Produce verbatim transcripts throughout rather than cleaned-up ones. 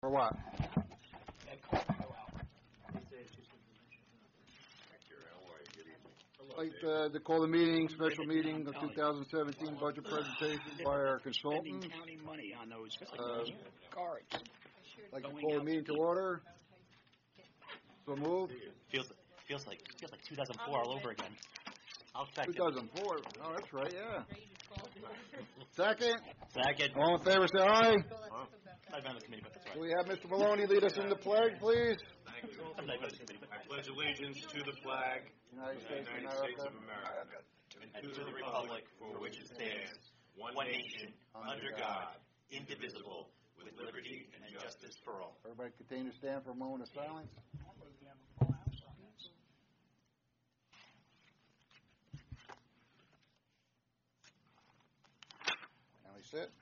For what? I'd like uh, to call the meeting, special meeting of two thousand seventeen budget presentation by our consultant. Spending county money on those Uh, cards. I'd like to call the meeting to order. So moved. Feels feels like feels like two thousand four all over again. I'll second. two thousand four. Oh, that's right. Yeah. Second. Second. All in favor, say aye. I've been on the committee, but that's Do right. we have Mister Maloney lead us in the pledge, please? Thank you. I've been on the committee, but I pledge allegiance to the flag United of the States of United States of America. America and to the republic for which it stands, one nation, under God, indivisible, with liberty and justice for all. Everybody continue to stand for a moment of silence. Now we sit.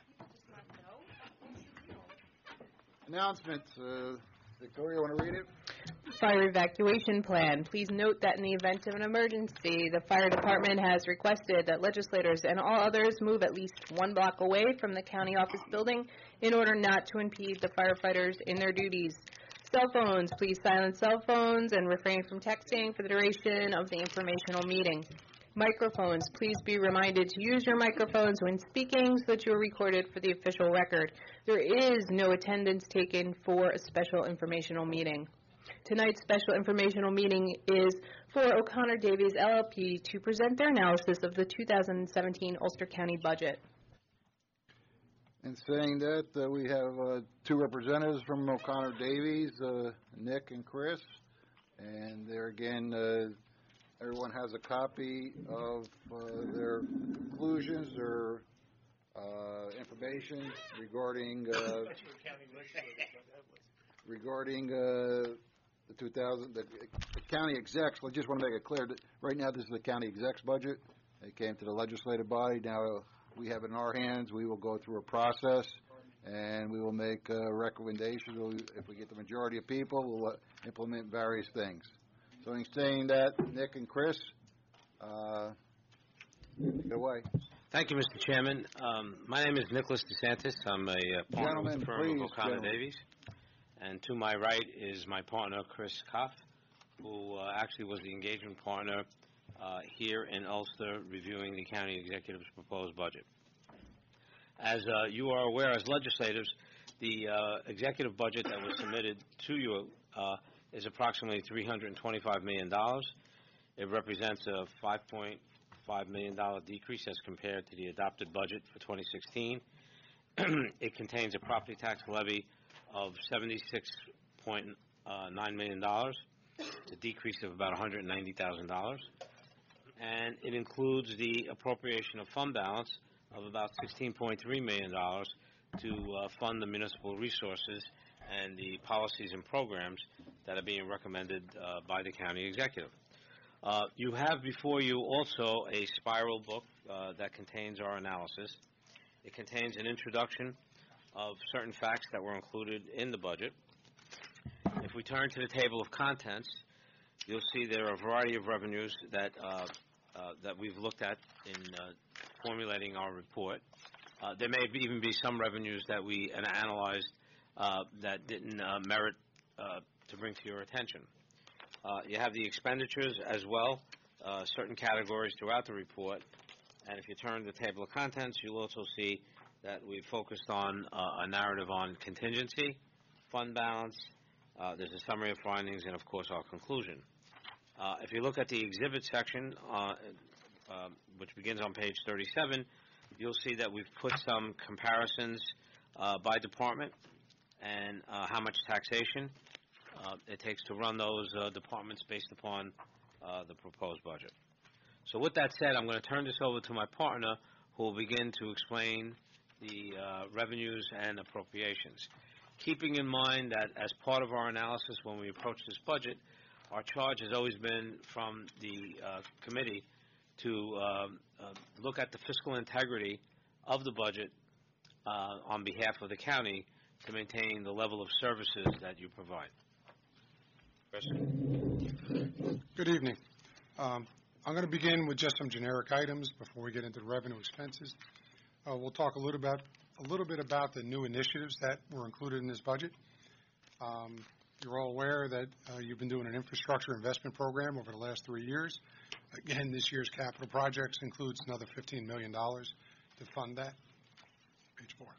Announcements. Uh, Victoria, want to read it? Fire evacuation plan. Please note that in the event of an emergency, the fire department has requested that legislators and all others move at least one block away from the county office building in order not to impede the firefighters in their duties. Cell phones, please silence cell phones and refrain from texting for the duration of the informational meeting. Microphones, please be reminded to use your microphones when speaking so that you are recorded for the official record. There is no attendance taken for a special informational meeting. Tonight's special informational meeting is for O'Connor Davies L L P to present their analysis of the two thousand seventeen Ulster County budget. In saying that, uh, we have uh, two representatives from O'Connor Davies, uh, Nick and Chris, and there again, uh, everyone has a copy of uh, their conclusions or uh, information regarding uh, regarding uh, the two thousand the, the county execs. I just want to make it clear that right now this is the county execs budget. It came to the legislative body. Now we have it in our hands. We will go through a process, and we will make uh, recommendations. If we get the majority of people, we'll uh, implement various things. So in saying that, Nick and Chris, uh, take it away. Thank you, Mister Chairman. Um, my name is Nicholas DeSantis. I'm a uh, partner with the firm Gentlemen, of please, O'Connor gentlemen. Davies. And to my right is my partner, Chris Koff, who uh, actually was the engagement partner uh, here in Ulster reviewing the county executive's proposed budget. As uh, you are aware, as legislators, the uh, executive budget that was submitted to you uh, is approximately three hundred twenty-five million dollars. It represents a five point five million dollars decrease as compared to the adopted budget for twenty sixteen. It contains a property tax levy of seventy-six point nine million dollars. It's a decrease of about one hundred ninety thousand dollars. And it includes the appropriation of fund balance of about sixteen point three million dollars to uh, fund the municipal resources and the policies and programs that are being recommended uh, by the county executive. Uh, you have before you also a spiral book uh, that contains our analysis. It contains an introduction of certain facts that were included in the budget. If we turn to the table of contents, you'll see there are a variety of revenues that uh, uh, that we've looked at in uh, formulating our report. Uh, there may be, even be some revenues that we uh, analyzed uh, that didn't uh, merit uh, to bring to your attention. Uh, you have the expenditures as well, uh, certain categories throughout the report. And if you turn to the table of contents, you'll also see that we focused on uh, a narrative on contingency, fund balance, uh, there's a summary of findings, and of course our conclusion. Uh, if you look at the exhibit section, uh, uh, which begins on page thirty-seven, you'll see that we've put some comparisons uh, by department and uh, how much taxation uh, it takes to run those uh, departments based upon uh, the proposed budget. So with that said, I'm going to turn this over to my partner, who will begin to explain the uh, revenues and appropriations. Keeping in mind that as part of our analysis when we approach this budget, our charge has always been from the uh, committee to um, uh, look at the fiscal integrity of the budget uh, on behalf of the county to maintain the level of services that you provide. Chris? Good evening. Um, I'm going to begin with just some generic items before we get into the revenue expenses. Uh, we'll talk a little about a little bit about the new initiatives that were included in this budget. Um, You're all aware that uh, you've been doing an infrastructure investment program over the last three years. Again, this year's capital projects includes another fifteen million dollars to fund that. Page four.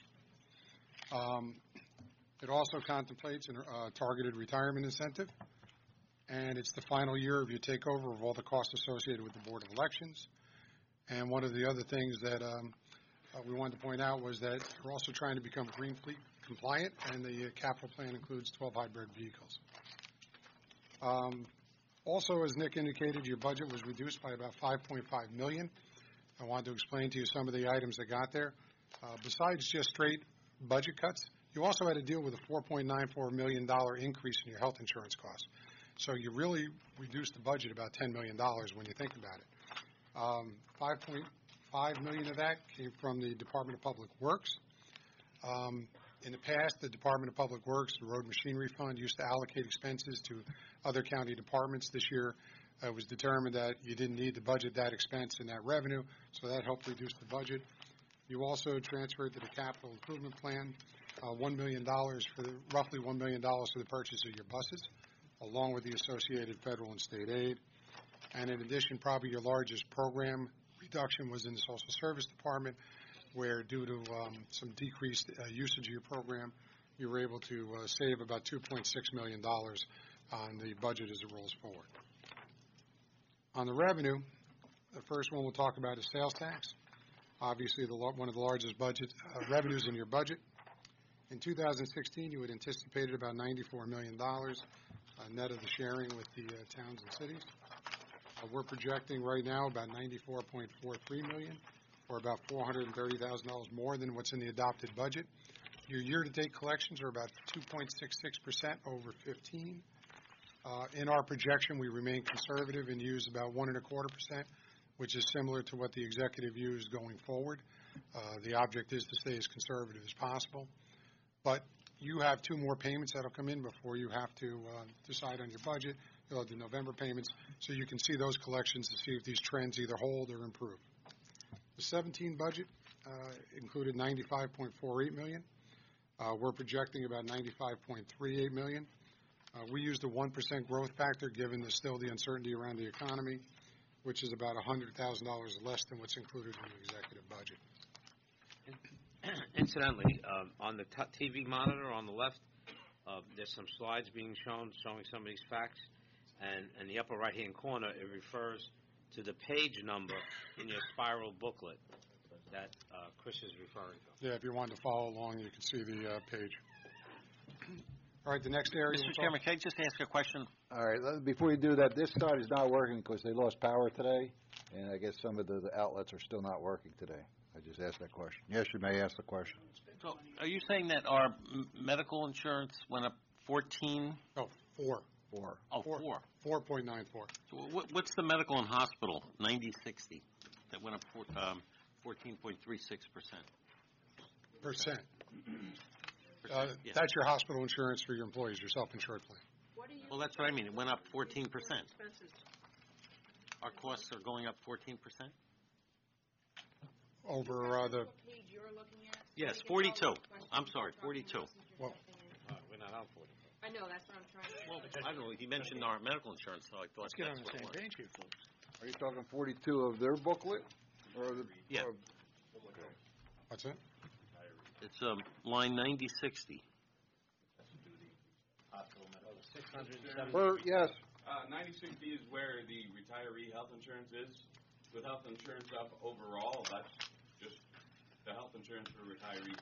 Um, It also contemplates a uh, targeted retirement incentive, and it's the final year of your takeover of all the costs associated with the Board of Elections. And one of the other things that um, uh, we wanted to point out was that we're also trying to become Green Fleet compliant, and the uh, capital plan includes twelve hybrid vehicles. Um, also, as Nick indicated, your budget was reduced by about five point five million dollars. I wanted to explain to you some of the items that got there. Uh, besides just straight budget cuts, you also had to deal with a four point nine four million dollars increase in your health insurance costs. So you really reduced the budget about ten million dollars when you think about it. Um, five point five million dollars of that came from the Department of Public Works. Um, in the past, the Department of Public Works, the Road Machinery Fund, used to allocate expenses to other county departments. This year, uh, it was determined that you didn't need to budget that expense and that revenue, so that helped reduce the budget. You also transferred to the capital improvement plan uh, one million dollars for the, roughly one million dollars for the purchase of your buses, along with the associated federal and state aid. And in addition, probably your largest program reduction was in the Social Service Department, where due to um, some decreased uh, usage of your program, you were able to uh, save about two point six million dollars on the budget as it rolls forward. On the revenue, the first one we'll talk about is sales tax. Obviously, the, one of the largest budget uh, revenues in your budget. In two thousand sixteen, you had anticipated about ninety-four million dollars uh, net of the sharing with the uh, towns and cities. Uh, we're projecting right now about ninety-four point four three million dollars, or about four hundred thirty thousand dollars more than what's in the adopted budget. Your year-to-date collections are about two point six six percent over fifteen. Uh, in our projection, we remain conservative and use about one and a quarter percent, which is similar to what the executive used going forward. Uh, the object is to stay as conservative as possible. But you have two more payments that will come in before you have to uh, decide on your budget. You'll have the November payments, so you can see those collections to see if these trends either hold or improve. The seventeen budget uh, included ninety-five point four eight million dollars. Uh, we're projecting about ninety-five point three eight million dollars. Uh, we used a one percent growth factor given the, still the uncertainty around the economy, which is about one hundred thousand dollars less than what's included in the executive budget. Incidentally, um, on the t- TV monitor on the left, uh, there's some slides being shown showing some of these facts, and in the upper right-hand corner, it refers to the page number in your spiral booklet that uh, Chris is referring to. Yeah, if you wanted to follow along, you can see the uh, page. All right, the next area. Mister we'll Chairman, talk- can I just ask a question? All right, let- before you do that, this side is not working because they lost power today, and I guess some of the the outlets are still not working today. I just asked that question. Yes, you may ask the question. So, are you saying that our m- medical insurance went up fourteen? Oh, four. Four. Oh, Four. four. four point nine four. So what, what's the medical and hospital, ninety sixty, that went up four, um, fourteen point three six percent? Percent. Uh, Yeah. That's your hospital insurance for your employees, your self-insured plan. Well, that's what I mean. It went up fourteen percent. Our costs are going up fourteen percent? Over uh, the, Yes, forty-two. I'm sorry, forty-two. well, Uh, we're not on forty. I know, that's what I'm trying to... Well, I don't know. He mentioned our medical insurance, so I thought Let's get on that's the what same it was. page here, folks. Are you talking forty-two of their booklet? Or the? Yeah. or- what's it? It's um, line ninety sixty. Per, yes, Uh, ninety sixty is where the retiree health insurance is. With health insurance up overall, that's just the health insurance for retirees.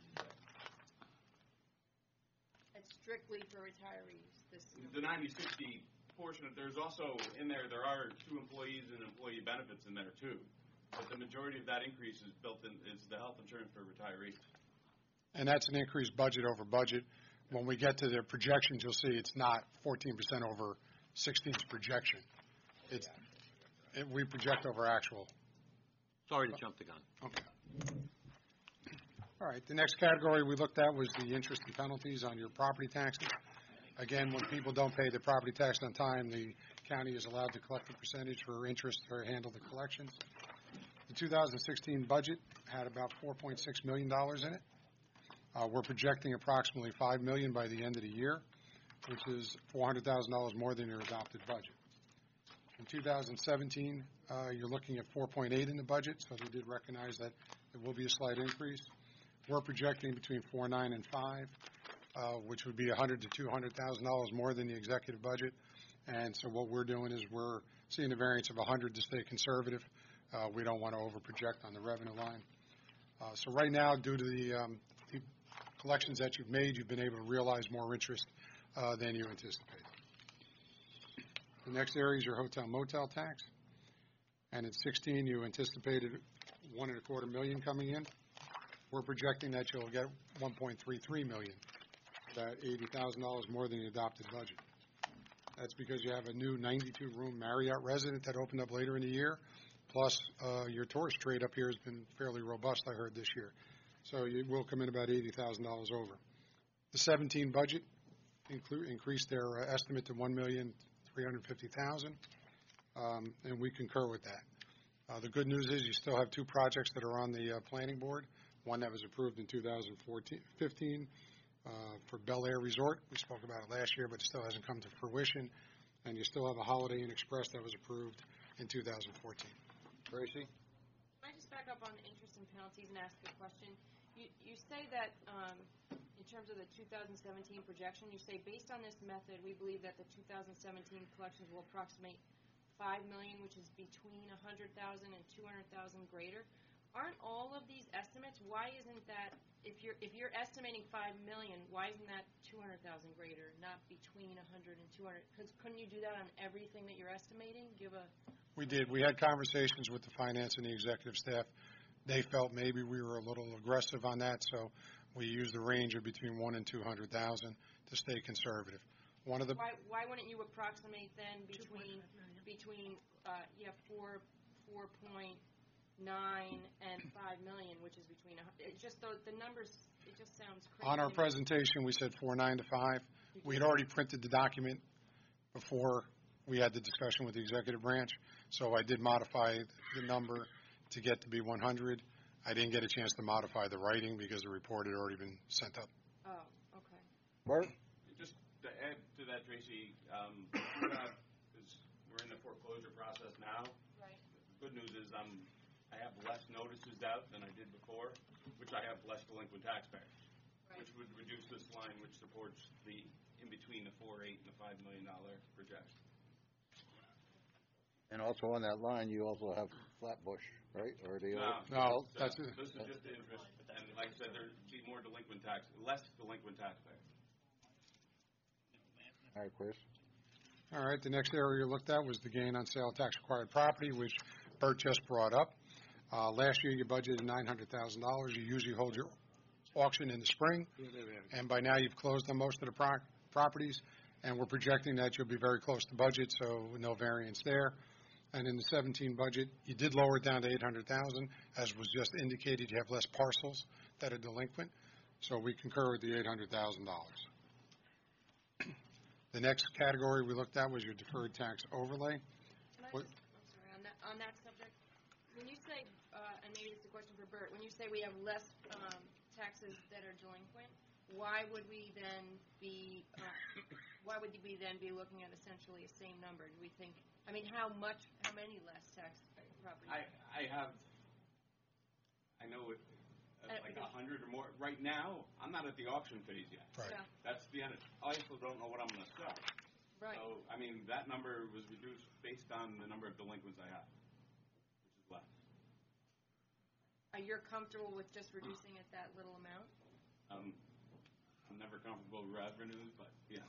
It's strictly for retirees, this... The ninety sixty portion, of there's also, in there, there are two employees and employee benefits in there too. But the majority of that increase is built in, is the health insurance for retirees. And that's an increased budget over budget. When we get to the projections, you'll see it's not fourteen percent over sixteen's projection. It's, it, we project over actual. Sorry to jump the gun. Okay. All right, the next category we looked at was the interest and penalties on your property taxes. Again, when people don't pay their property tax on time, the county is allowed to collect a percentage for interest or handle the collections. The two thousand sixteen budget had about four point six million dollars in it. Uh, We're projecting approximately five million dollars by the end of the year, which is four hundred thousand dollars more than your adopted budget. In two thousand seventeen, uh, you're looking at four point eight in the budget, so they did recognize that there will be a slight increase. We're projecting between four point nine and five, uh, which would be one hundred to two hundred thousand dollars more than the executive budget. And so what we're doing is we're seeing a variance of one hundred to stay conservative. Uh, we don't want to over-project on the revenue line. Uh, so right now, due to the, um, the collections that you've made, you've been able to realize more interest uh, than you anticipated. The next area is your hotel motel tax. And in sixteen, you anticipated one and a quarter million coming in. We're projecting that you'll get one point three three million, about eighty thousand dollars more than the adopted budget. That's because you have a new ninety-two room Marriott resident that opened up later in the year. Plus, uh, your tourist trade up here has been fairly robust, I heard, this year. So you will come in about eighty thousand dollars over. The seventeen budget inclu- increased their uh, estimate to one million three hundred fifty thousand dollars, um, and we concur with that. Uh, the good news is you still have two projects that are on the uh, planning board, one that was approved in two thousand fifteen uh, for Bel Air Resort. We spoke about it last year, but it still hasn't come to fruition. And you still have a Holiday Inn Express that was approved in two thousand fourteen. Tracy? Can I just back up on the interest and penalties and ask a question? You, you say that, um, in terms of the two thousand seventeen projection, you say, based on this method, we believe that the two thousand seventeen collections will approximate five million dollars, which is between one hundred thousand dollars and two hundred thousand dollars greater. Aren't all of these estimates, why isn't that, if you're, if you're estimating five million dollars, why isn't that two hundred thousand dollars greater, not between one hundred and two hundred? Because couldn't you do that on everything that you're estimating? Give a... We did. We had conversations with the finance and the executive staff. They felt maybe we were a little aggressive on that, so we used a range of between one and two hundred thousand to stay conservative. One of the Why, why wouldn't you approximate then between, between, uh, yeah, four, four point nine and five million, which is between, a hun- it's just the, the numbers, it just sounds crazy. on our to me. presentation, we said four nine to five. We had already printed the document before we had the discussion with the executive branch, so I did modify the number to get to be one hundred. I didn't get a chance to modify the writing because the report had already been sent up. Oh, okay. Bart? Just to add to that, Tracy, um, we're not- is- we're in the foreclosure process now. Right. The good news is I'm, I have less notices out than I did before, which I have less delinquent taxpayers, Right. which would reduce this line, which supports the, in between the four, eight, and the five million dollar projection. And also on that line, you also have Flatbush, right? Or the No, No, so that's it. This is just the interest, and like I said, there'd be more delinquent tax, less delinquent taxpayers. All right, Chris. All right, the next area we looked at was the gain on sale of tax acquired property, which Bert just brought up. Uh, last year, you budgeted nine hundred thousand dollars. You usually hold your auction in the spring, and by now you've closed on most of the pro- properties, and we're projecting that you'll be very close to budget, so no variance there. And in the seventeen budget, you did lower it down to eight hundred thousand dollars. As was just indicated, you have less parcels that are delinquent, so we concur with the eight hundred thousand dollars. The next category we looked at was your deferred tax overlay. Can I What- just, I'm sorry, on that, on that subject, when you say, uh, and maybe it's a question for Bert, when you say we have less, um, taxes that are delinquent, why would we then be, uh, why would we then be looking at essentially the same number? Do we think, I mean, how much, how many less tax properties? I, I have, I know it, uh, Uh, like because- a hundred or more. Right now, I'm not at the auction phase yet. Right. Yeah, That's the end. I also don't know what I'm gonna sell. right. So, I mean, that number was reduced based on the number of delinquents I have, which is less. Are you comfortable with just reducing it that little amount? Um, I'm never comfortable with revenues, but, yeah.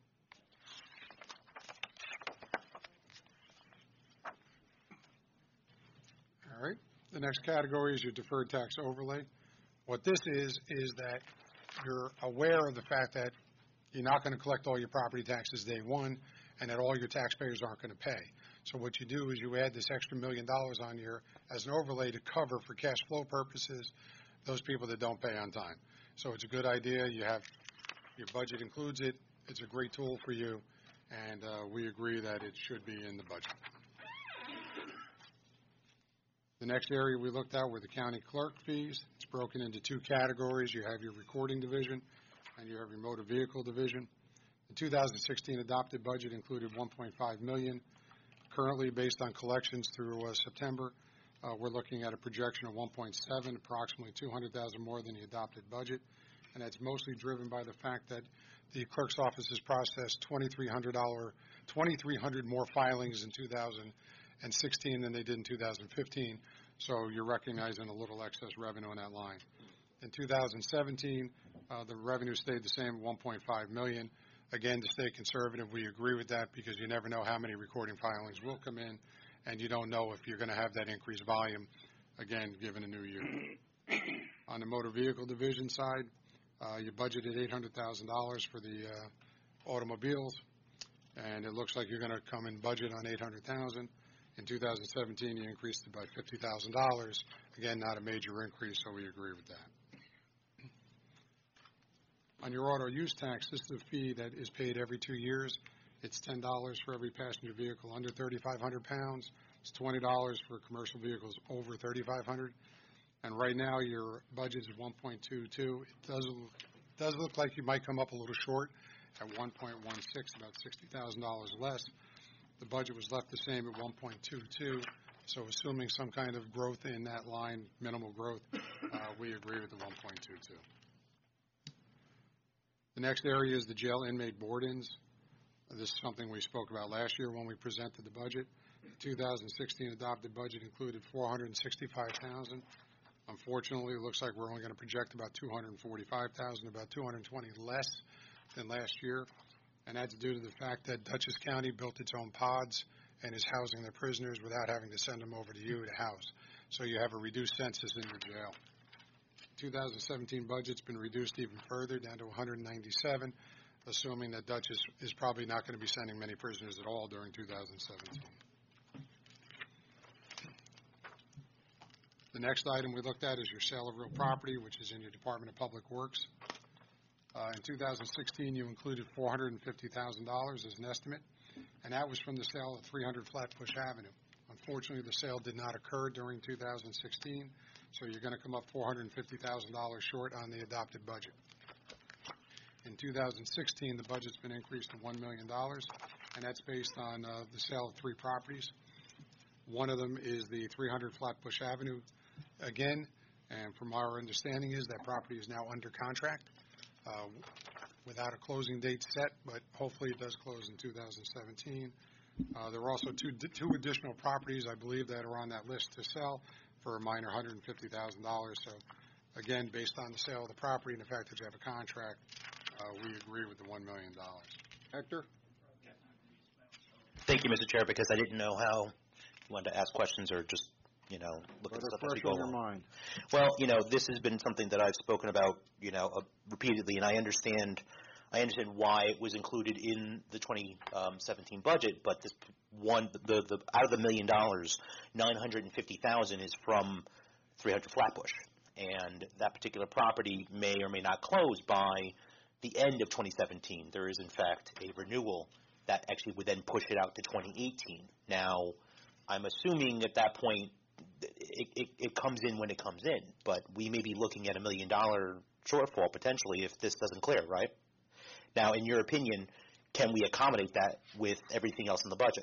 All right. The next category is your deferred tax overlay. What this is, is that you're aware of the fact that you're not going to collect all your property taxes day one and that all your taxpayers aren't going to pay. So what you do is you add this extra million dollars on your, as an overlay to cover for cash flow purposes, those people that don't pay on time. So it's a good idea. You have, your budget includes it. It's a great tool for you, and uh, we agree that it should be in the budget. The next area we looked at were the county clerk fees. It's broken into two categories. You have your recording division and you have your motor vehicle division. The two thousand sixteen adopted budget included one point five million dollars. Currently, based on collections through uh, September, uh, we're looking at a projection of one point seven, approximately two hundred thousand more than the adopted budget, and that's mostly driven by the fact that the clerk's office has processed twenty-three hundred more filings in two thousand sixteen than they did in two thousand fifteen, so you're recognizing a little excess revenue in that line. In two thousand seventeen, uh, the revenue stayed the same at one point five million dollars. Again, to stay conservative, we agree with that because you never know how many recording filings will come in, and you don't know if you're going to have that increased volume, again, given a new year. On the motor vehicle division side, uh, you budgeted eight hundred thousand dollars for the uh, automobiles, and it looks like you're going to come in budget on eight hundred thousand dollars. In two thousand seventeen, you increased it by fifty thousand dollars. Again, not a major increase, so we agree with that. On your auto use tax, this is a fee that is paid every two years. It's ten dollars for every passenger vehicle under thirty-five hundred pounds. It's twenty dollars for commercial vehicles over thirty-five hundred. And right now, your budget is one point two two. It does, does look like you might come up a little short at one point one six, about sixty thousand dollars less. The budget was left the same at one point two two. So assuming some kind of growth in that line, minimal growth, uh, we agree with the one point two two. The next area is the jail inmate board-ins. This is something we spoke about last year when we presented the budget. The two thousand sixteen adopted budget included four hundred sixty-five thousand dollars. Unfortunately, it looks like we're only going to project about two hundred forty-five thousand dollars, about two hundred twenty less than last year. And that's due to the fact that Dutchess County built its own pods and is housing their prisoners without having to send them over to you to house. So you have a reduced census in your jail. two thousand seventeen budget's been reduced even further, down to one hundred ninety-seven, assuming that Dutchess is probably not going to be sending many prisoners at all during two thousand seventeen. The next item we looked at is your sale of real property, which is in your Department of Public Works. Uh, in two thousand sixteen, you included four hundred fifty thousand dollars as an estimate, and that was from the sale of three hundred Flatbush Avenue. Unfortunately, the sale did not occur during two thousand sixteen, so you're going to come up four hundred fifty thousand dollars short on the adopted budget. In two thousand sixteen, the budget's been increased to one million dollars, and that's based on uh, the sale of three properties. One of them is the three hundred Flatbush Avenue again, and from our understanding is that property is now under contract uh, without a closing date set, but hopefully it does close in two thousand seventeen. Uh, there are also two, two additional properties, I believe, that are on that list to sell for a minor one hundred fifty thousand dollars. So, again, based on the sale of the property and the fact that you have a contract, uh, we agree with the one million dollars. Hector? Thank you, Mister Chair, because I didn't know how you wanted to ask questions or just, you know, look at stuff as we go along. Mind. Well, you know, this has been something that I've spoken about, you know, uh, repeatedly, and I understand I understand why it was included in the twenty seventeen budget, but this one, the, the out of the million dollars, nine hundred fifty thousand dollars is from three hundred Flatbush, and that particular property may or may not close by the end of twenty seventeen. There is, in fact, a renewal that actually would then push it out to twenty eighteen. Now, I'm assuming at that point it, it, it comes in when it comes in, but we may be looking at a million dollar shortfall potentially if this doesn't clear, right? Now, in your opinion, can we accommodate that with everything else in the budget?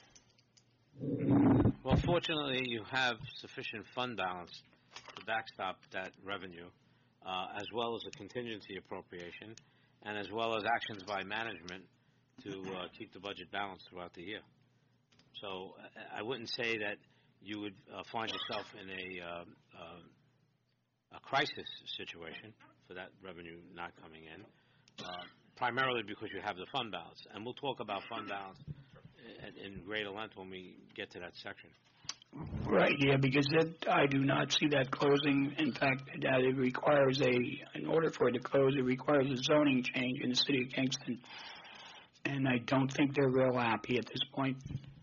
Well, fortunately, you have sufficient fund balance to backstop that revenue, uh, as well as a contingency appropriation, and as well as actions by management to uh, keep the budget balanced throughout the year. So I wouldn't say that you would uh, find yourself in a, uh, uh, a crisis situation for that revenue not coming in, uh, primarily because you have the fund balance. And we'll talk about fund balance in, in greater length when we get to that section. Right, yeah, because that, I do not see that closing. In fact, that it requires a, in order for it to close, it requires a zoning change in the city of Kingston. And I don't think they're real happy at this point.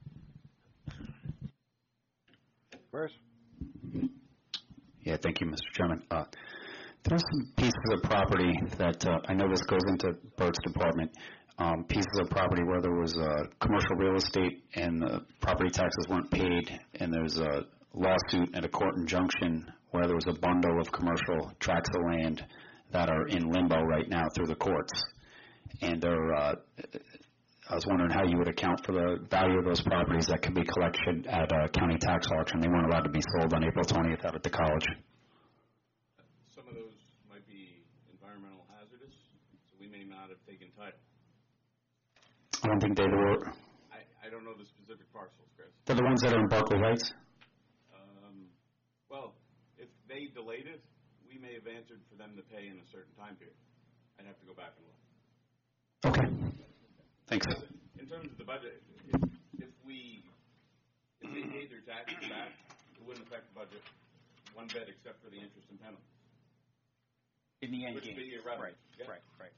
Chris? Yeah, thank you, Mister Chairman. Uh, there are some pieces of property that uh, I know this goes into Bert's department. Um, pieces of property where there was uh, commercial real estate and the property taxes weren't paid, and there's a lawsuit at a court injunction where there was a bundle of commercial tracts of land that are in limbo right now through the courts. And they're, uh, I was wondering how you would account for the value of those properties that could be collected at a county tax auction. They weren't allowed to be sold on April twentieth out at the college. Some of those might be environmental hazardous, so we may not have taken title. I don't think they were, I, I don't know the specific parcels, Chris. they're the ones that are in Berkeley Heights? Um, well, if they delayed it, we may have answered for them to pay in a certain time period. I'd have to go back and look. Okay. Thanks. In terms of the budget, if, if we, if they paid their taxes back, it wouldn't affect the budget one bit except for the interest and penalties. In the end Which game. would be irrelevant. Right, Yeah. right, right.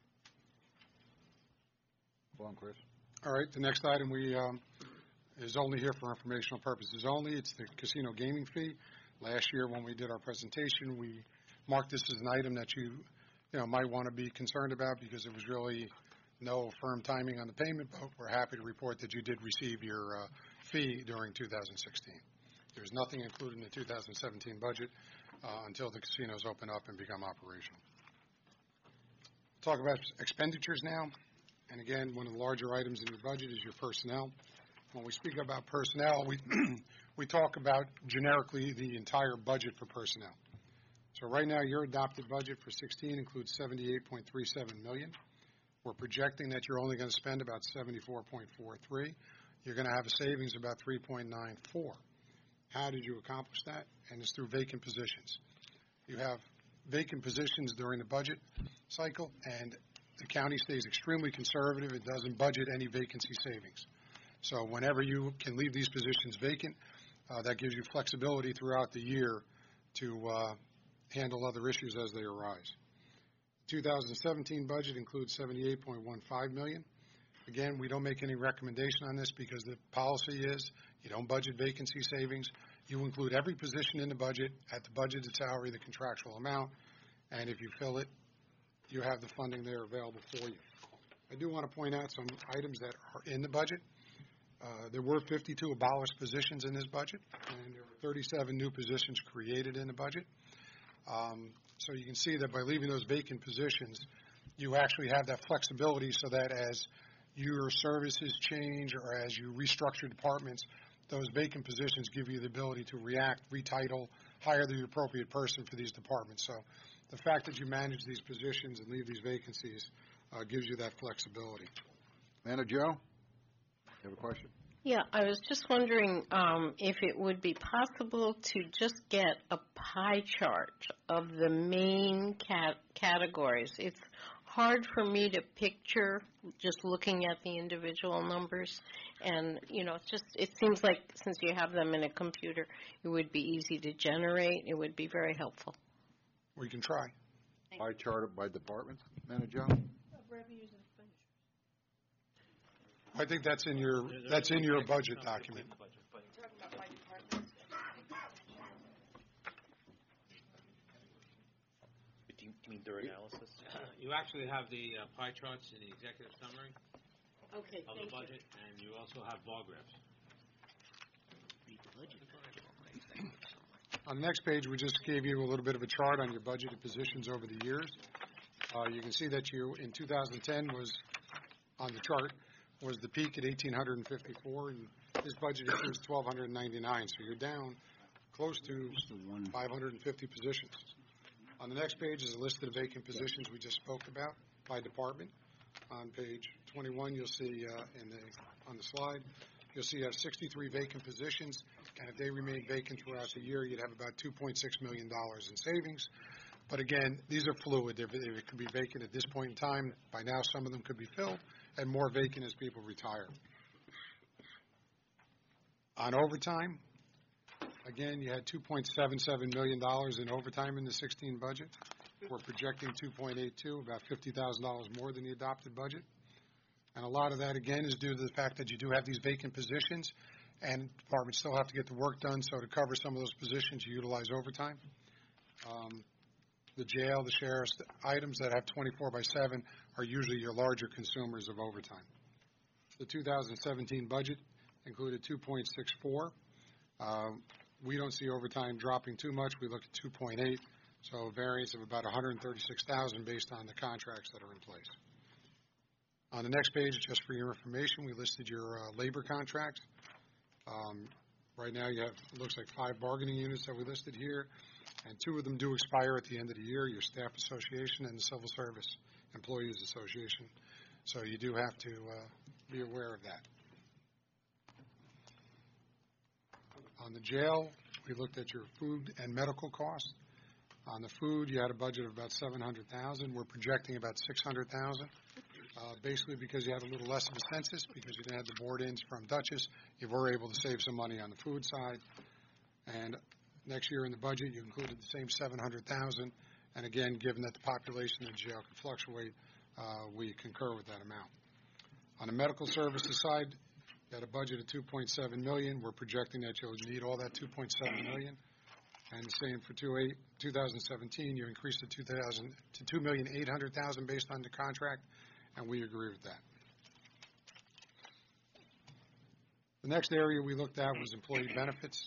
Go on, Chris. All right, the next item we, um, is only here for informational purposes only. It's the casino gaming fee. Last year when we did our presentation, we marked this as an item that you, you know, might want to be concerned about because it was really no firm timing on the payment, but we're happy to report that you did receive your uh, fee during two thousand sixteen. There's nothing included in the two thousand seventeen budget uh, until the casinos open up and become operational. Talk about expenditures now. And again, one of the larger items in your budget is your personnel. When we speak about personnel, we we talk about generically the entire budget for personnel. So right now, your adopted budget for sixteen includes seventy-eight point three seven million dollars. We're projecting that you're only going to spend about seventy-four point four three. You're going to have a savings of about three point nine four. How did you accomplish that? And it's through vacant positions. You have vacant positions during the budget cycle, and the county stays extremely conservative. It doesn't budget any vacancy savings. So whenever you can leave these positions vacant, uh, that gives you flexibility throughout the year to uh, handle other issues as they arise. two thousand seventeen budget includes seventy-eight point one five million dollars. Again, we don't make any recommendation on this because the policy is you don't budget vacancy savings. You include every position in the budget at the budgeted salary, the contractual amount, and if you fill it, you have the funding there available for you. I do want to point out some items that are in the budget. Uh, there were fifty-two abolished positions in this budget, and there were thirty-seven new positions created in the budget. Um, so you can see that by leaving those vacant positions, you actually have that flexibility so that as your services change or as you restructure departments, those vacant positions give you the ability to react, retitle, hire the appropriate person for these departments. So the fact that you manage these positions and leave these vacancies uh, gives you that flexibility. Anna Joe, you have a question? Yeah, I was just wondering um, if it would be possible to just get a pie chart of the main cat- categories. It's hard for me to picture just looking at the individual numbers, and you know, it's just it seems like since you have them in a computer, it would be easy to generate. It would be very helpful. We can try. Pie chart by department, Anna Joe? Revenues and I think that's in your that's in your budget document. Do you, do you mean their analysis? You actually have the uh, pie charts in the executive summary Okay, of the budget, and you also have bar graphs. On the next page, we just gave you a little bit of a chart on your budgeted positions over the years. Uh, you can see that you, in two thousand ten, was on the chart, was the peak at eighteen fifty-four, and this budget includes twelve ninety-nine, so you're down close to five hundred fifty positions. On the next page is a list of the vacant positions we just spoke about by department. On page twenty-one, you'll see uh, in the on the slide, you'll see you have sixty-three vacant positions, and if they remain vacant throughout the year, you'd have about two point six million dollars in savings. But again, these are fluid. They're, they could be vacant at this point in time. By now, some of them could be filled, and more vacant as people retire. On overtime, again, you had two point seven seven million dollars in overtime in the sixteen budget. We're projecting two point eight two, about fifty thousand dollars more than the adopted budget. And a lot of that, again, is due to the fact that you do have these vacant positions, and departments still have to get the work done, so to cover some of those positions, you utilize overtime. Um, the jail, the sheriff's, the items that have twenty-four by seven are usually your larger consumers of overtime. The two thousand seventeen budget included two point six four. Uh, we don't see overtime dropping too much. We look at two point eight, so a variance of about one hundred thirty-six thousand based on the contracts that are in place. On the next page, just for your information, we listed your uh, labor contracts. Um, right now, you have, it looks like five bargaining units that we listed here, and two of them do expire at the end of the year, your Staff Association and the Civil Service Employees Association. So you do have to uh, be aware of that. On the jail, we looked at your food and medical costs. On the food, you had a budget of about seven hundred thousand dollars. We're projecting about six hundred thousand dollars. Uh, basically because you had a little less of a census, because you didn't have the board-ins from Dutchess, you were able to save some money on the food side. And next year in the budget, you included the same seven hundred thousand dollars. And again, given that the population in jail can fluctuate, uh, we concur with that amount. On the medical services side, you had a budget of two point seven million dollars. We're projecting that you'll need all that two point seven million dollars. And the same for two thousand seventeen, you increased it to two million eight hundred thousand dollars based on the contract, and we agree with that. The next area we looked at was employee benefits.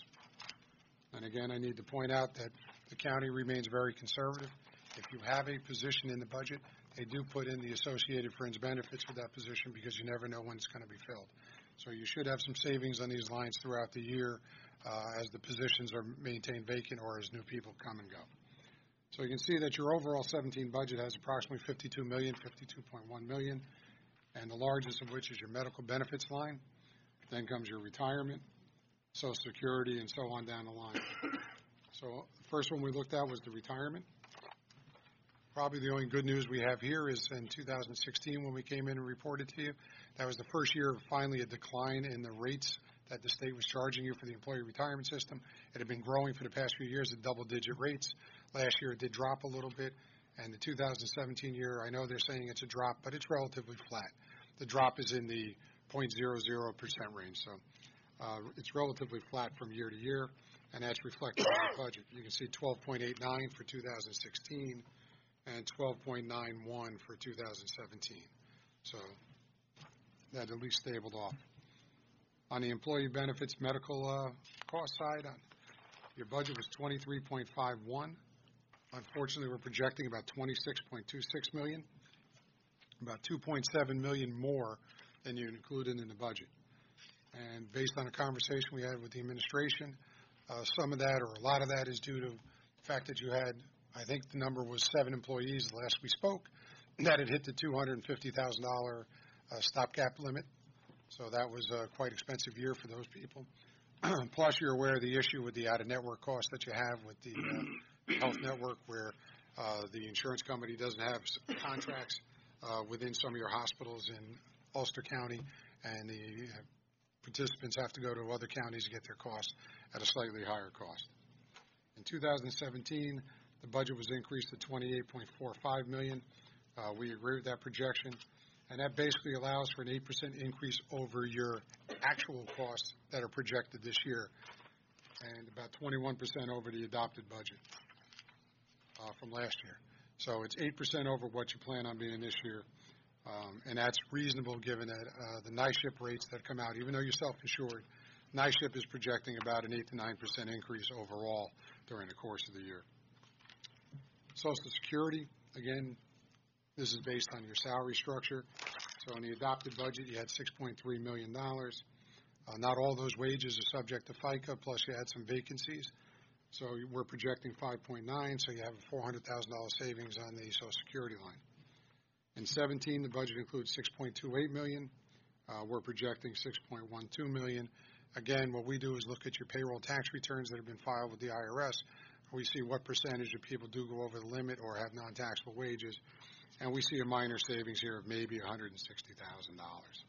And again, I need to point out that the county remains very conservative. If you have a position in the budget, they do put in the associated fringe benefits for that position because you never know when it's going to be filled. So you should have some savings on these lines throughout the year uh, as the positions are maintained vacant or as new people come and go. So you can see that your overall seventeen budget has approximately fifty-two million dollars, fifty-two point one million dollars, and the largest of which is your medical benefits line. Then comes your retirement, Social Security, and so on down the line. So the first one we looked at was the retirement. Probably the only good news we have here is in two thousand sixteen when we came in and reported to you, that was the first year of finally a decline in the rates that the state was charging you for the employee retirement system. It had been growing for the past few years at double-digit rates. Last year it did drop a little bit, and the two thousand seventeen year, I know they're saying it's a drop, but it's relatively flat. The drop is in the zero point zero zero percent range, so uh, it's relatively flat from year to year, and that's reflected in the budget. You can see twelve point eight nine for two thousand sixteen and twelve point nine one for two thousand seventeen. So that at least stabled off. On the employee benefits medical uh, cost side, on, your budget was twenty-three point five one. Unfortunately, we're projecting about twenty-six point two six million, about two point seven million more than you included in the budget. And based on a conversation we had with the administration, uh, some of that or a lot of that is due to the fact that you had, I think the number was seven employees the last we spoke, that had hit the two hundred fifty thousand dollars uh, stopgap limit. So that was a quite expensive year for those people. Plus, you're aware of the issue with the out-of-network costs that you have with the uh, health network, where uh, the insurance company doesn't have contracts uh, within some of your hospitals in Ulster County, and the uh, participants have to go to other counties to get their costs at a slightly higher cost. In two thousand seventeen, the budget was increased to twenty-eight point four five million dollars. Uh, we agree with that projection, and that basically allows for an eight percent increase over your actual costs that are projected this year, and about twenty-one percent over the adopted budget uh, from last year. So it's eight percent over what you plan on being this year, um, and that's reasonable given that uh, the NISHIP rates that come out, even though you're self-insured, NISHIP is projecting about an eight to nine percent increase overall during the course of the year. Social Security, again, this is based on your salary structure. So in the adopted budget, you had six point three million dollars. Uh, not all those wages are subject to FICA, plus you had some vacancies. So we're projecting five point nine, so you have a four hundred thousand dollars savings on the Social Security line. In seventeen, the budget includes six point two eight million dollars. Uh, we're projecting six point one two million dollars. Again, what we do is look at your payroll tax returns that have been filed with the I R S. We see what percentage of people do go over the limit or have non-taxable wages, and we see a minor savings here of maybe one hundred sixty thousand dollars.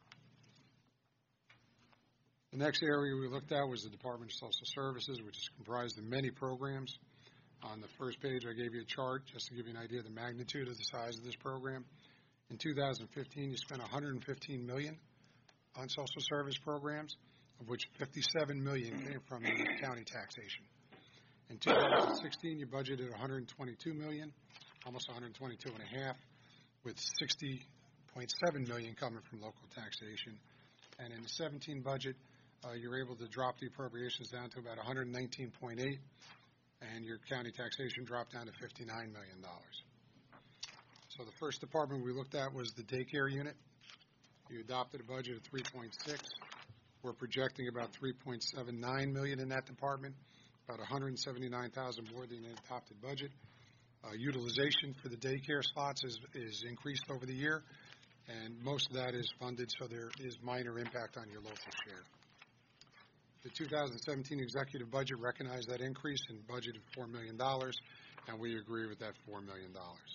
The next area we looked at was the Department of Social Services, which is comprised of many programs. On the first page, I gave you a chart just to give you an idea of the magnitude of the size of this program. In two thousand fifteen, you spent one hundred fifteen million dollars on social service programs, of which fifty-seven million dollars came from the county taxation. In two thousand sixteen, you budgeted one hundred twenty-two million dollars, almost one hundred twenty-two and a half, with sixty point seven million dollars coming from local taxation. And in the seventeen budget, uh, you're able to drop the appropriations down to about one hundred nineteen point eight, and your county taxation dropped down to fifty-nine million dollars. So the first department we looked at was the daycare unit. You adopted a budget of three point six. We're projecting about three point seven nine million in that department, about one hundred seventy-nine thousand more than the adopted budget. Uh, utilization for the daycare slots is, is increased over the year, and most of that is funded, so there is minor impact on your local share. The two thousand seventeen executive budget recognized that increase and budgeted four million dollars, and we agree with that four million dollars.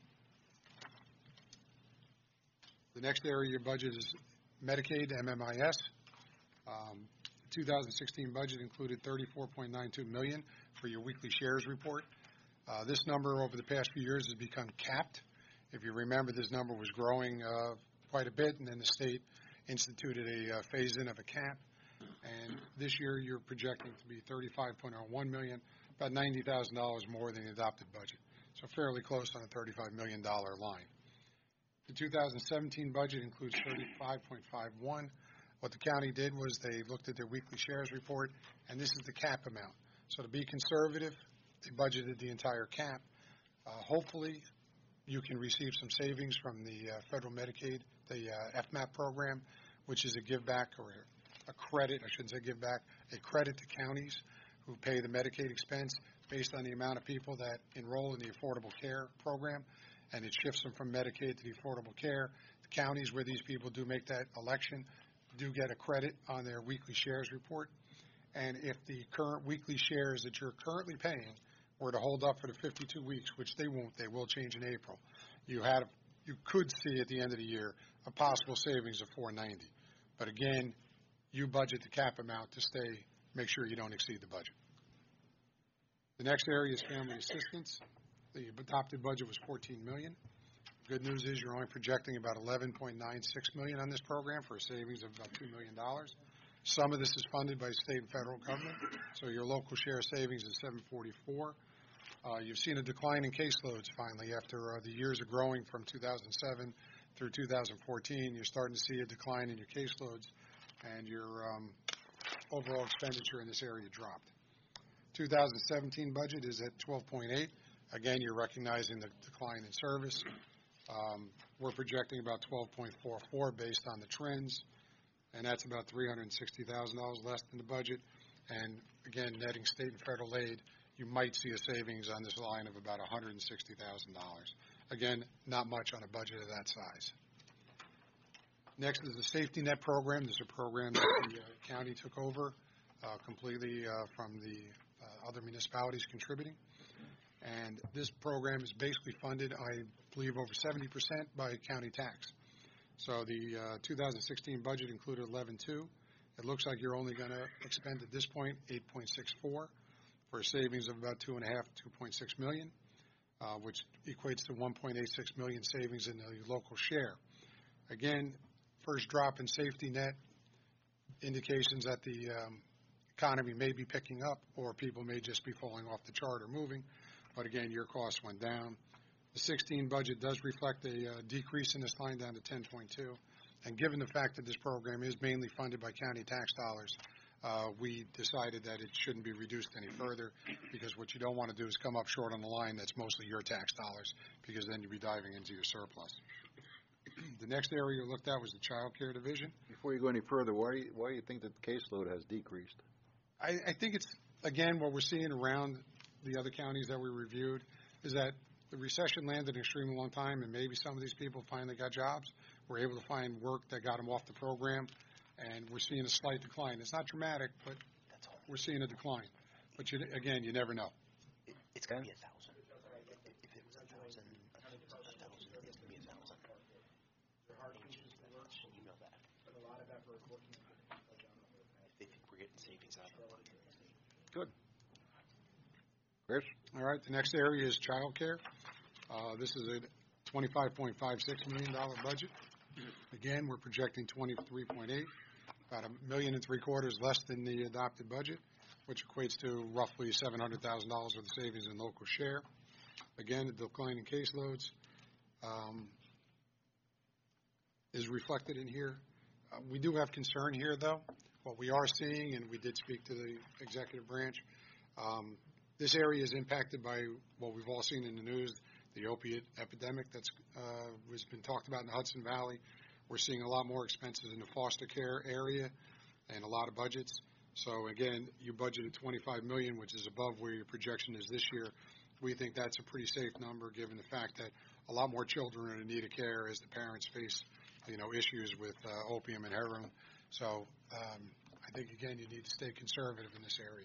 The next area of your budget is Medicaid, M M I S. Um, the two thousand sixteen budget included thirty-four point nine two million dollars for your weekly shares report. Uh, this number over the past few years has become capped. If you remember, this number was growing uh, quite a bit, and then the state instituted a uh, phase-in of a cap. And this year, you're projecting to be thirty-five point oh one million dollars, about ninety thousand dollars more than the adopted budget. So fairly close on a thirty-five million dollars line. The two thousand seventeen budget includes thirty-five point five one. What the county did was they looked at their weekly shares report, and this is the cap amount. So to be conservative, they budgeted the entire cap. Uh, hopefully, you can receive some savings from the uh, federal Medicaid, the uh, F MAP program, which is a give back or a credit, I shouldn't say give back, a credit to counties who pay the Medicaid expense based on the amount of people that enroll in the Affordable Care program, and it shifts them from Medicaid to the Affordable Care. The counties where these people do make that election do get a credit on their weekly shares report. And if the current weekly shares that you're currently paying were to hold up for the fifty-two weeks, which they won't, they will change in April, you had, you could see at the end of the year a possible savings of four ninety. But again, you budget the cap amount to stay, make sure you don't exceed the budget. The next area is family assistance. The adopted budget was fourteen million dollars. Good news is you're only projecting about eleven point nine six million dollars on this program for a savings of about two million dollars. Some of this is funded by state and federal government, so your local share savings is seven forty-four. Uh, you've seen a decline in caseloads finally after uh, the years of growing from two thousand seven through two thousand fourteen. You're starting to see a decline in your caseloads, and your um, overall expenditure in this area dropped. two thousand seventeen budget is at twelve point eight. Again, you're recognizing the decline in service. Um, we're projecting about twelve point four four based on the trends, and that's about three hundred sixty thousand dollars less than the budget. And again, netting state and federal aid, you might see a savings on this line of about one hundred sixty thousand dollars. Again, not much on a budget of that size. Next is the safety net program. This is a program that the uh, county took over uh, completely uh, from the uh, other municipalities contributing. And this program is basically funded, I believe, over seventy percent by county tax. So the uh, two thousand sixteen budget included eleven point two. It looks like you're only going to expend at this point eight point six four for a savings of about two and a half, two point six million, uh, which equates to one point eight six million savings in the local share. Again, first drop in safety net indications that the um, economy may be picking up, or people may just be falling off the chart or moving. But again, your costs went down. The sixteen budget does reflect a uh, decrease in this line down to ten point two. And given the fact that this program is mainly funded by county tax dollars, uh, we decided that it shouldn't be reduced any further, because what you don't want to do is come up short on the line that's mostly your tax dollars, because then you'd be diving into your surplus. The next area we looked at was the child care division. Before you go any further, why do you, why do you think that the caseload has decreased? I, I think it's, again, what we're seeing around the other counties that we reviewed is that the recession landed an extremely long time, and maybe some of these people finally got jobs, were able to find work that got them off the program, and we're seeing a slight decline. It's not dramatic, but we're seeing a decline. But you, again, you never know. It, it's going to be a thousand. If it was a thousand, a thousand, it's going to be a thousand. Email that. If they think we're getting savings out of it. Good. Chris? All right, the next area is child care. Uh, this is a twenty-five point five six million dollars budget. Again, we're projecting twenty-three point eight, about a million and three quarters less than the adopted budget, which equates to roughly seven hundred thousand dollars worth of savings in local share. Again, the decline in caseloads um, is reflected in here. Uh, we do have concern here, though, What we are seeing, and we did speak to the executive branch, um, this area is impacted by what we've all seen in the news, the opiate epidemic that's uh, was been talked about in the Hudson Valley. We're seeing a lot more expenses in the foster care area and a lot of budgets. So again, you budgeted twenty-five million dollars, which is above where your projection is this year. We think that's a pretty safe number given the fact that a lot more children are in need of care as the parents face, you know, issues with uh, opium and heroin. So um, I think, again, you need to stay conservative in this area.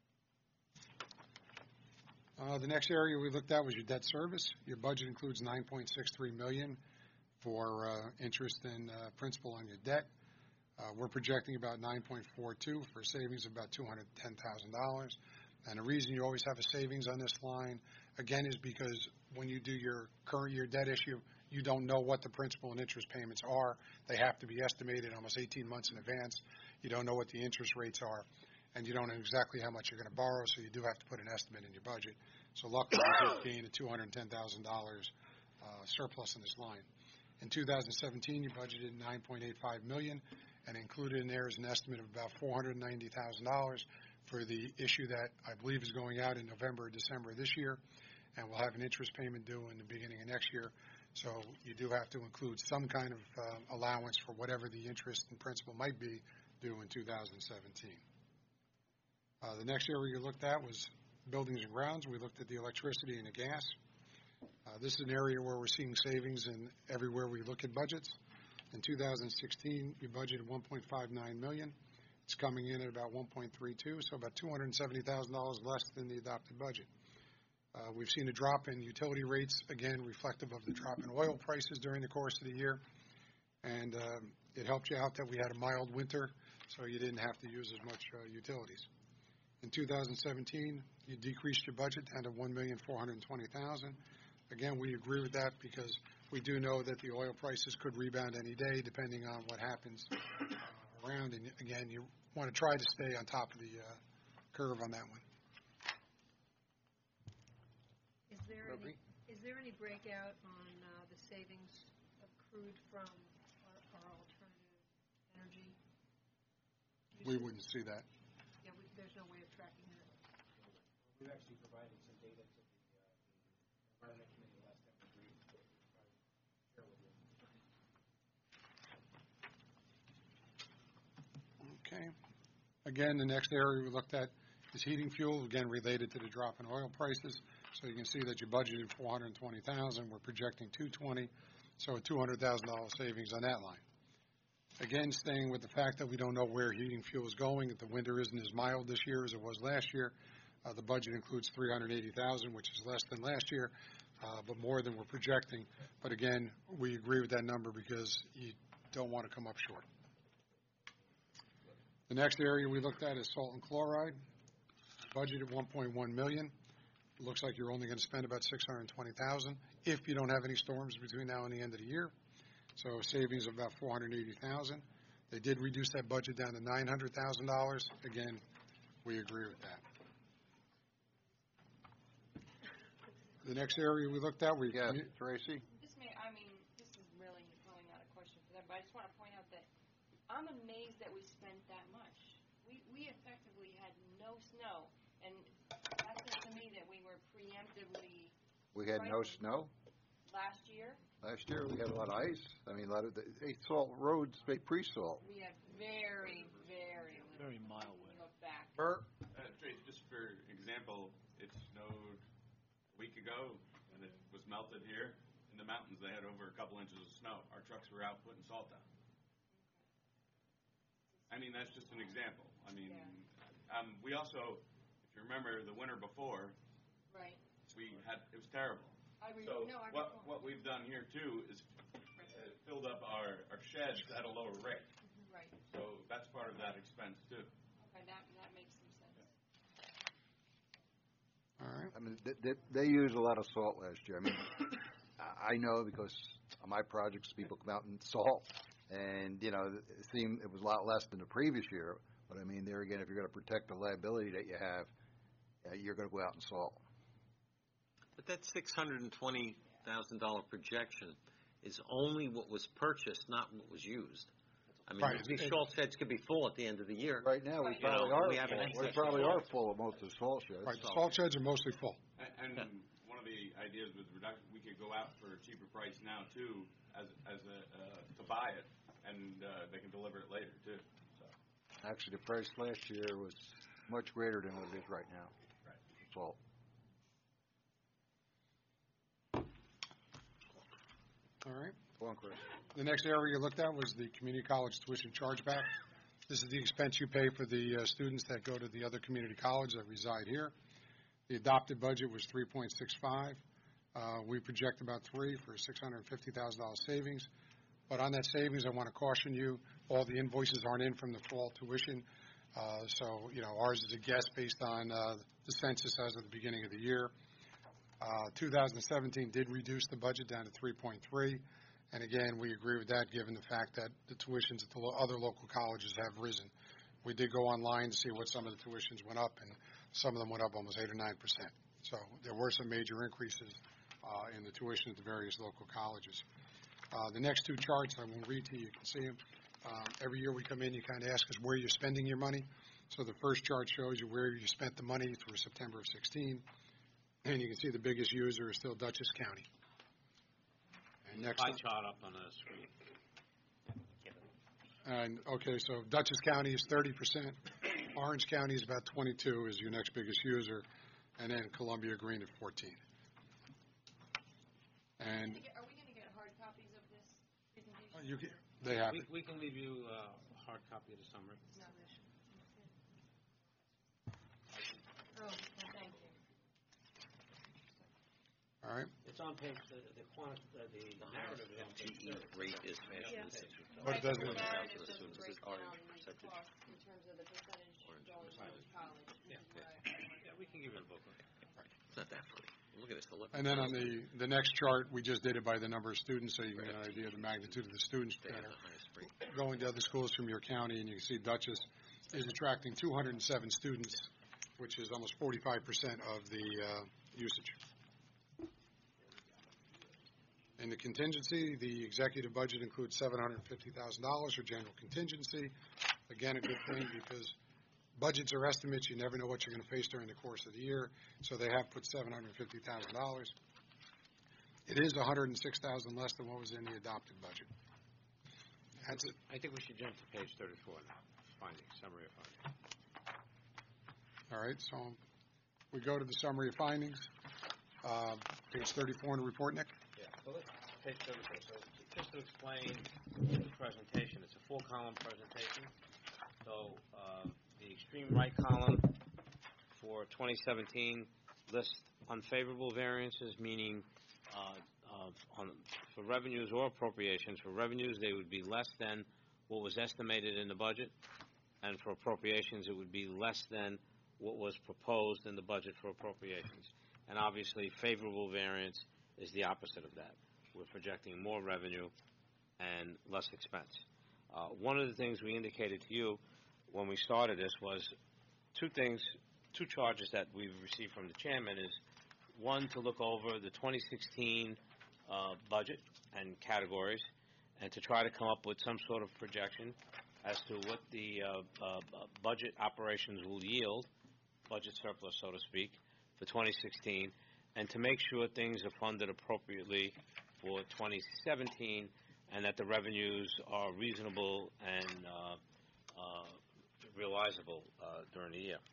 Uh, the next area we looked at was your debt service. Your budget includes nine point six three million dollars for uh, interest and uh, principal on your debt. Uh, we're projecting about nine point four two for savings of about two hundred ten thousand dollars. And the reason you always have a savings on this line, again, is because when you do your current year debt issue, you don't know what the principal and interest payments are. They have to be estimated almost eighteen months in advance. You don't know what the interest rates are, and you don't know exactly how much you're going to borrow, so you do have to put an estimate in your budget. So luckily, we did gain a two hundred ten thousand dollars uh, surplus in this line. In two thousand seventeen, you budgeted nine point eight five million dollars, and included in there is an estimate of about four hundred ninety thousand dollars for the issue that I believe is going out in November or December of this year, and we'll have an interest payment due in the beginning of next year. So you do have to include some kind of uh, allowance for whatever the interest and principal might be due in two thousand seventeen. Uh, the next area we looked at was buildings and grounds. We looked at the electricity and the gas. Uh, this is an area where we're seeing savings in everywhere we look at budgets. In two thousand sixteen, we budgeted one point five nine million dollars. It's coming in at about one point three two, so about two hundred seventy thousand dollars less than the adopted budget. Uh, we've seen a drop in utility rates, again, reflective of the drop in oil prices during the course of the year. And um, it helped you out that we had a mild winter, so you didn't have to use as much uh, utilities. In two thousand seventeen, you decreased your budget down to one million four hundred twenty thousand dollars. Again, we agree with that because we do know that the oil prices could rebound any day depending on what happens uh, around. And again, you want to try to stay on top of the uh, curve on that one. Is there any, is there any breakout on uh, the savings accrued from our, our alternative energy? We wouldn't see that. Yeah, we, there's no way of tracking that. We've actually provided some data to the, uh, the environment committee last time we agreed to share with you. Okay. Again, the next area we looked at is heating fuel, again related to the drop in oil prices. So you can see that you budgeted four hundred twenty thousand dollars. We're projecting two hundred twenty thousand dollars, so a two hundred thousand dollars savings on that line. Again, staying with the fact that we don't know where heating fuel is going, that the winter isn't as mild this year as it was last year. Uh, the budget includes three hundred eighty thousand dollars, which is less than last year, uh, but more than we're projecting. But again, we agree with that number because you don't want to come up short. The next area we looked at is salt and chloride. Budget at one point one million dollars. It looks like you're only going to spend about six hundred twenty thousand dollars if you don't have any storms between now and the end of the year. So savings of about four hundred eighty thousand dollars. They did reduce that budget down to nine hundred thousand dollars. Again, we agree with that. The next area we looked at, we Yes, Tracy? This may, I mean, this is really, really not a question for them, but I just want to point out that I'm amazed that we spent that much. We, we effectively had no snow, and that says to me that we were preemptively. We had no snow? Last year, Last year, we had a lot of ice. I mean, a lot of, the they salt roads, they pre-salt. we had very, very little. Very mild When we look back. Bert? Uh, Trace, just for example, it snowed a week ago, and it was melted here. In the mountains, they had over a couple inches of snow. Our trucks were out putting salt down. I mean, that's just an example. I mean, um, we also, if you remember, the winter before, Right. we had, it was terrible. I re- So no, I what, recall. what we've done here too is uh, filled up our, our sheds at a lower rate. Right. So that's part of that expense too. Okay, that, that makes some sense. All right. I mean, they, they, they used a lot of salt last year. I mean, I I know because on my projects, people come out and salt, and, you know, it seemed it was a lot less than the previous year. But, I mean, there again, if you're going to protect the liability that you have, uh, you're going to go out and salt. But that six hundred twenty thousand dollars projection is only what was purchased, not what was used. I mean, Right. these salt sheds could be full at the end of the year. Right now, we You probably know, are, we have an full. we excess probably of are salt. full of most of the salt sheds. Right, the salt sheds are mostly full. And, and one of the ideas with reduction, we could go out for a cheaper price now too, as, as a, uh, to buy it, and, uh, they can deliver it later too, so. Actually, the price last year was much greater than what it is right now. Right. Salt. All right. Go on, Chris. The next area you looked at was the community college tuition chargeback. This is the expense you pay for the uh, students that go to the other community college that reside here. The adopted budget was three point six five. Uh, we project about three for six hundred fifty thousand dollars savings. But on that savings, I want to caution you, all the invoices aren't in from the fall tuition. Uh, so, you know, ours is a guess based on uh, the census as of the beginning of the year. Uh, two thousand seventeen did reduce the budget down to three point three. And again, we agree with that given the fact that the tuitions at the lo- other local colleges have risen. We did go online to see what some of the tuitions went up, and some of them went up almost eight or nine percent. So there were some major increases uh, in the tuition at the various local colleges. Uh, the next two charts I won't read to you. You can see them. Um, every year we come in, you kind of ask us where you're spending your money. So the first chart shows you where you spent the money through September of sixteen. And you can see the biggest user is still Dutchess County. And next Pie up- chart up on the screen. And, okay, so Dutchess County is thirty percent. Orange County is about twenty-two, is your next biggest user. And then Columbia Green at fourteen. And Are we gonna get hard copies of this presentation? you can, they have We, it. we can leave you uh, a hard copy of the summary. No, this. Oh, thank you. All right. It's on page, the, the quanti, the, the narrative is on page G E rate is faster than six But it doesn't- The narrative As soon doesn't as break it's orange down the percentage. cost in terms of the percentage going to each college. Yeah, yeah, we can give you the booklet. It's not that funny. Look at this, eleven. And then on the, the next chart, we just did it by the number of students, so you can get an idea of the magnitude of the students They that have are the highest rate. going to other schools from your county, and you can see Dutchess is attracting two hundred seven students, which is almost forty-five percent of the uh, usage. In the contingency, the executive budget includes seven hundred fifty thousand dollars for general contingency. Again, a good thing because budgets are estimates. You never know what you're going to face during the course of the year, so they have put seven hundred fifty thousand dollars. It is one hundred six thousand dollars less than what was in the adopted budget. That's it. I think we should jump to page thirty-four now, findings, summary of findings. All right, so we go to the summary of findings. Uh, Page thirty-four in the report, Nick. Yeah, so let's, page thirty-four, so just to explain the presentation, it's a four-column presentation. So, uh, the extreme right column for twenty seventeen lists unfavorable variances, meaning, uh, of, on, for revenues or appropriations. For revenues, they would be less than what was estimated in the budget, and for appropriations, it would be less than what was proposed in the budget for appropriations. And obviously, favorable variance is the opposite of that. We're projecting more revenue and less expense. Uh, one of the things we indicated to you when we started this was two things, two charges that we've received from the chairman is, one, to look over the twenty sixteen uh, budget and categories, and to try to come up with some sort of projection as to what the uh, uh, budget operations will yield, budget surplus, so to speak, for twenty sixteen, and to make sure things are funded appropriately for twenty seventeen, and that the revenues are reasonable and uh, uh, realizable uh, during the year.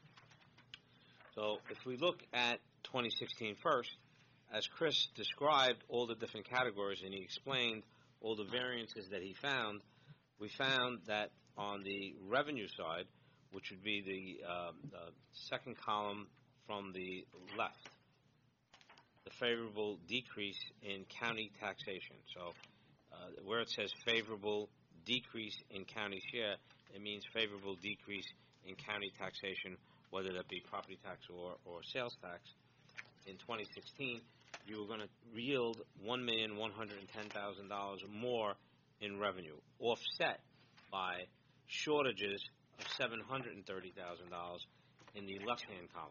So if we look at twenty sixteen first, as Chris described all the different categories and he explained all the variances that he found, we found that on the revenue side, which would be the, uh, the second column from the left, the favorable decrease in county taxation. So uh, where it says favorable decrease in county share, it means favorable decrease in county taxation, whether that be property tax or, or sales tax. In twenty sixteen, you were going to yield one million one hundred ten thousand dollars more in revenue, offset by shortages of seven hundred thirty thousand dollars in the left-hand column.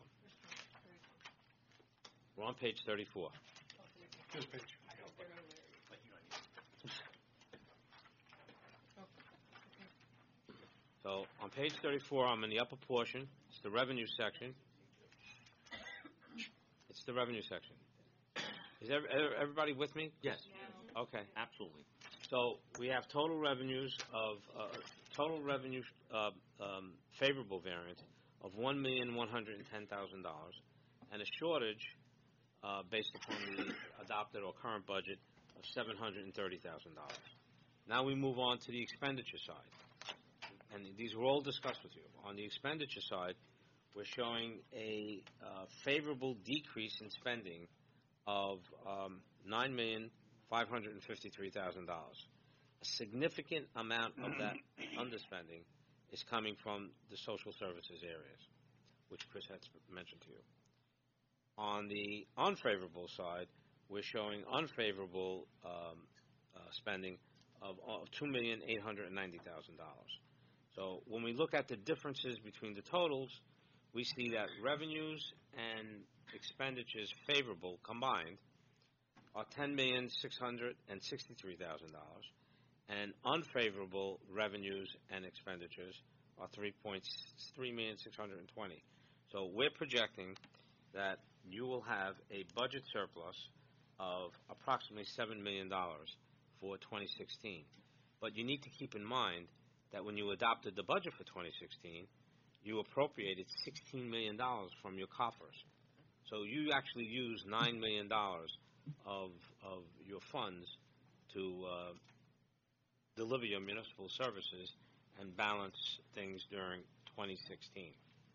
We're on page thirty-four. This page. So on page thirty-four, I'm in the upper portion. It's the revenue section. It's the revenue section. Is ev- ev- everybody with me? Yes. Okay. Absolutely. So we have total revenues of, uh, total revenue, uh, um, favorable variance of one million one hundred and ten thousand dollars, and a shortage, uh, based upon the adopted or current budget of seven hundred and thirty thousand dollars. Now we move on to the expenditure side, and these were all discussed with you. On the expenditure side, we're showing a, uh, favorable decrease in spending of, um, nine million five hundred and fifty-three thousand dollars. A significant amount of that underspending is coming from the social services areas, which Chris had mentioned to you. On the unfavorable side, we're showing unfavorable um, uh, spending of, of two million eight hundred and ninety thousand dollars. So when we look at the differences between the totals, we see that revenues and expenditures favorable combined are ten million six hundred and sixty-three thousand dollars, and unfavorable revenues and expenditures are three million six hundred and twenty thousand dollars. So we're projecting that you will have a budget surplus of approximately seven million dollars for twenty sixteen. But you need to keep in mind that when you adopted the budget for twenty sixteen, you appropriated sixteen million dollars from your coffers. So you actually used nine million dollars of of your funds to uh, deliver your municipal services and balance things during twenty sixteen.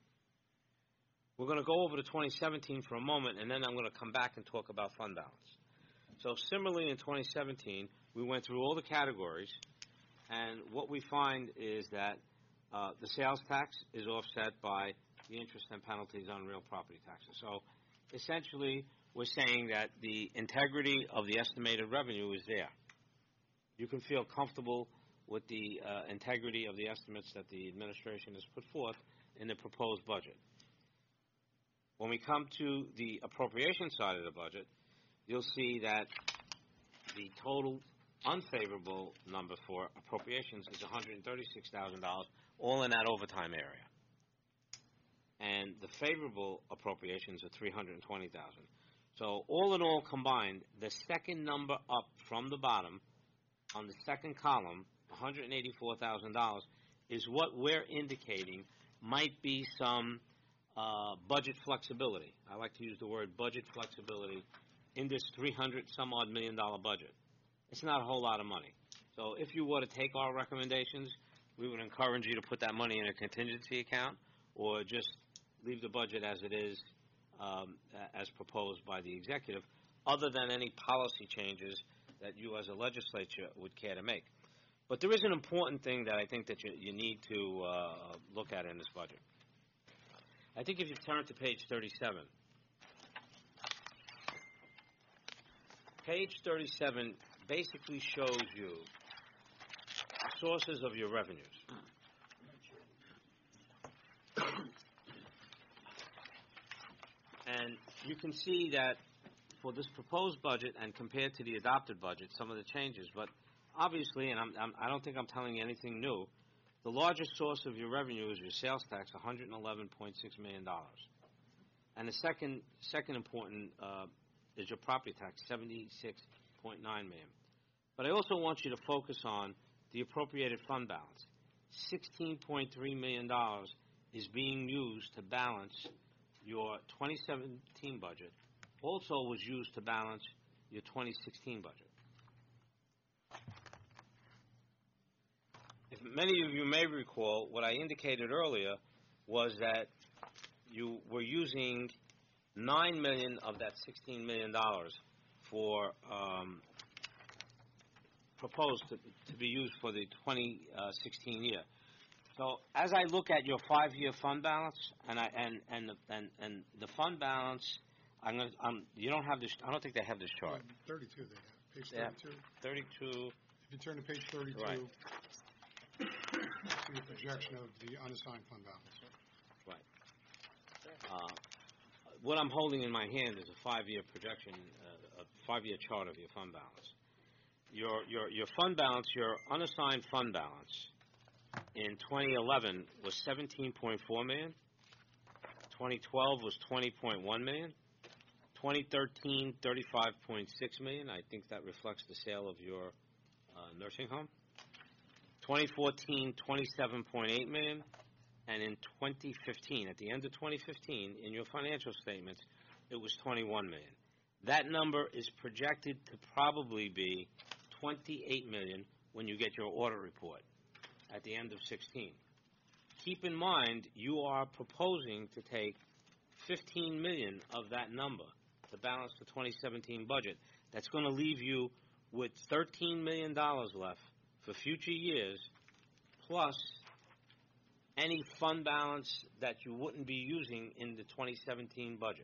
We're going to go over to twenty seventeen for a moment, and then I'm going to come back and talk about fund balance. So similarly in twenty seventeen, we went through all the categories, and what we find is that uh, the sales tax is offset by the interest and penalties on real property taxes. So essentially, we're saying that the integrity of the estimated revenue is there. You can feel comfortable with the uh, integrity of the estimates that the administration has put forth in the proposed budget. When we come to the appropriation side of the budget, you'll see that the total unfavorable number for appropriations is one hundred thirty-six thousand dollars, all in that overtime area. And the favorable appropriations are three hundred twenty thousand dollars. So all in all combined, the second number up from the bottom on the second column, one hundred eighty-four thousand dollars, is what we're indicating might be some uh, budget flexibility. I like to use the word budget flexibility in this three hundred some odd million dollar budget. It's not a whole lot of money. So if you were to take our recommendations, we would encourage you to put that money in a contingency account or just leave the budget as it is, um, as proposed by the executive, other than any policy changes that you as a legislature would care to make. But there is an important thing that I think that you, you need to uh, look at in this budget. I think if you turn to page thirty-seven, page thirty-seven basically shows you the sources of your revenues. And you can see that for this proposed budget and compared to the adopted budget, some of the changes. But obviously, and I'm, I'm, I don't think I'm telling you anything new, the largest source of your revenue is your sales tax, one hundred eleven point six million dollars. And the second, second important uh, is your property tax, seventy-six point nine million dollars. But I also want you to focus on the appropriated fund balance. sixteen point three million dollars is being used to balance your twenty seventeen budget, also was used to balance your twenty sixteen budget. If many of you may recall, what I indicated earlier was that you were using nine million dollars of that sixteen million dollars for um, proposed to, to be used for the twenty sixteen year. So as I look at your five-year fund balance, and I and and the, and, and the fund balance, I'm gonna um you don't have this. I don't think they have this chart. thirty-two they have, page Yeah. thirty-two. thirty-two. If you turn to page thirty-two, Right. see the projection of the unassigned fund balance. Right. Uh, what I'm holding in my hand is a five-year projection, uh, a five-year chart of your fund balance. Your your your fund balance, your unassigned fund balance, in twenty eleven was seventeen point four million. twenty twelve was twenty point one million. twenty thirteen, thirty-five point six million. I think that reflects the sale of your uh, nursing home. twenty fourteen, twenty-seven point eight million. And in twenty fifteen, at the end of twenty fifteen, in your financial statements, it was twenty-one million. That number is projected to probably be twenty-eight million when you get your audit report at the end of sixteen. Keep in mind, you are proposing to take fifteen million of that number to balance the twenty seventeen budget. That's going to leave you with thirteen million dollars left for future years, plus any fund balance that you wouldn't be using in the twenty seventeen budget.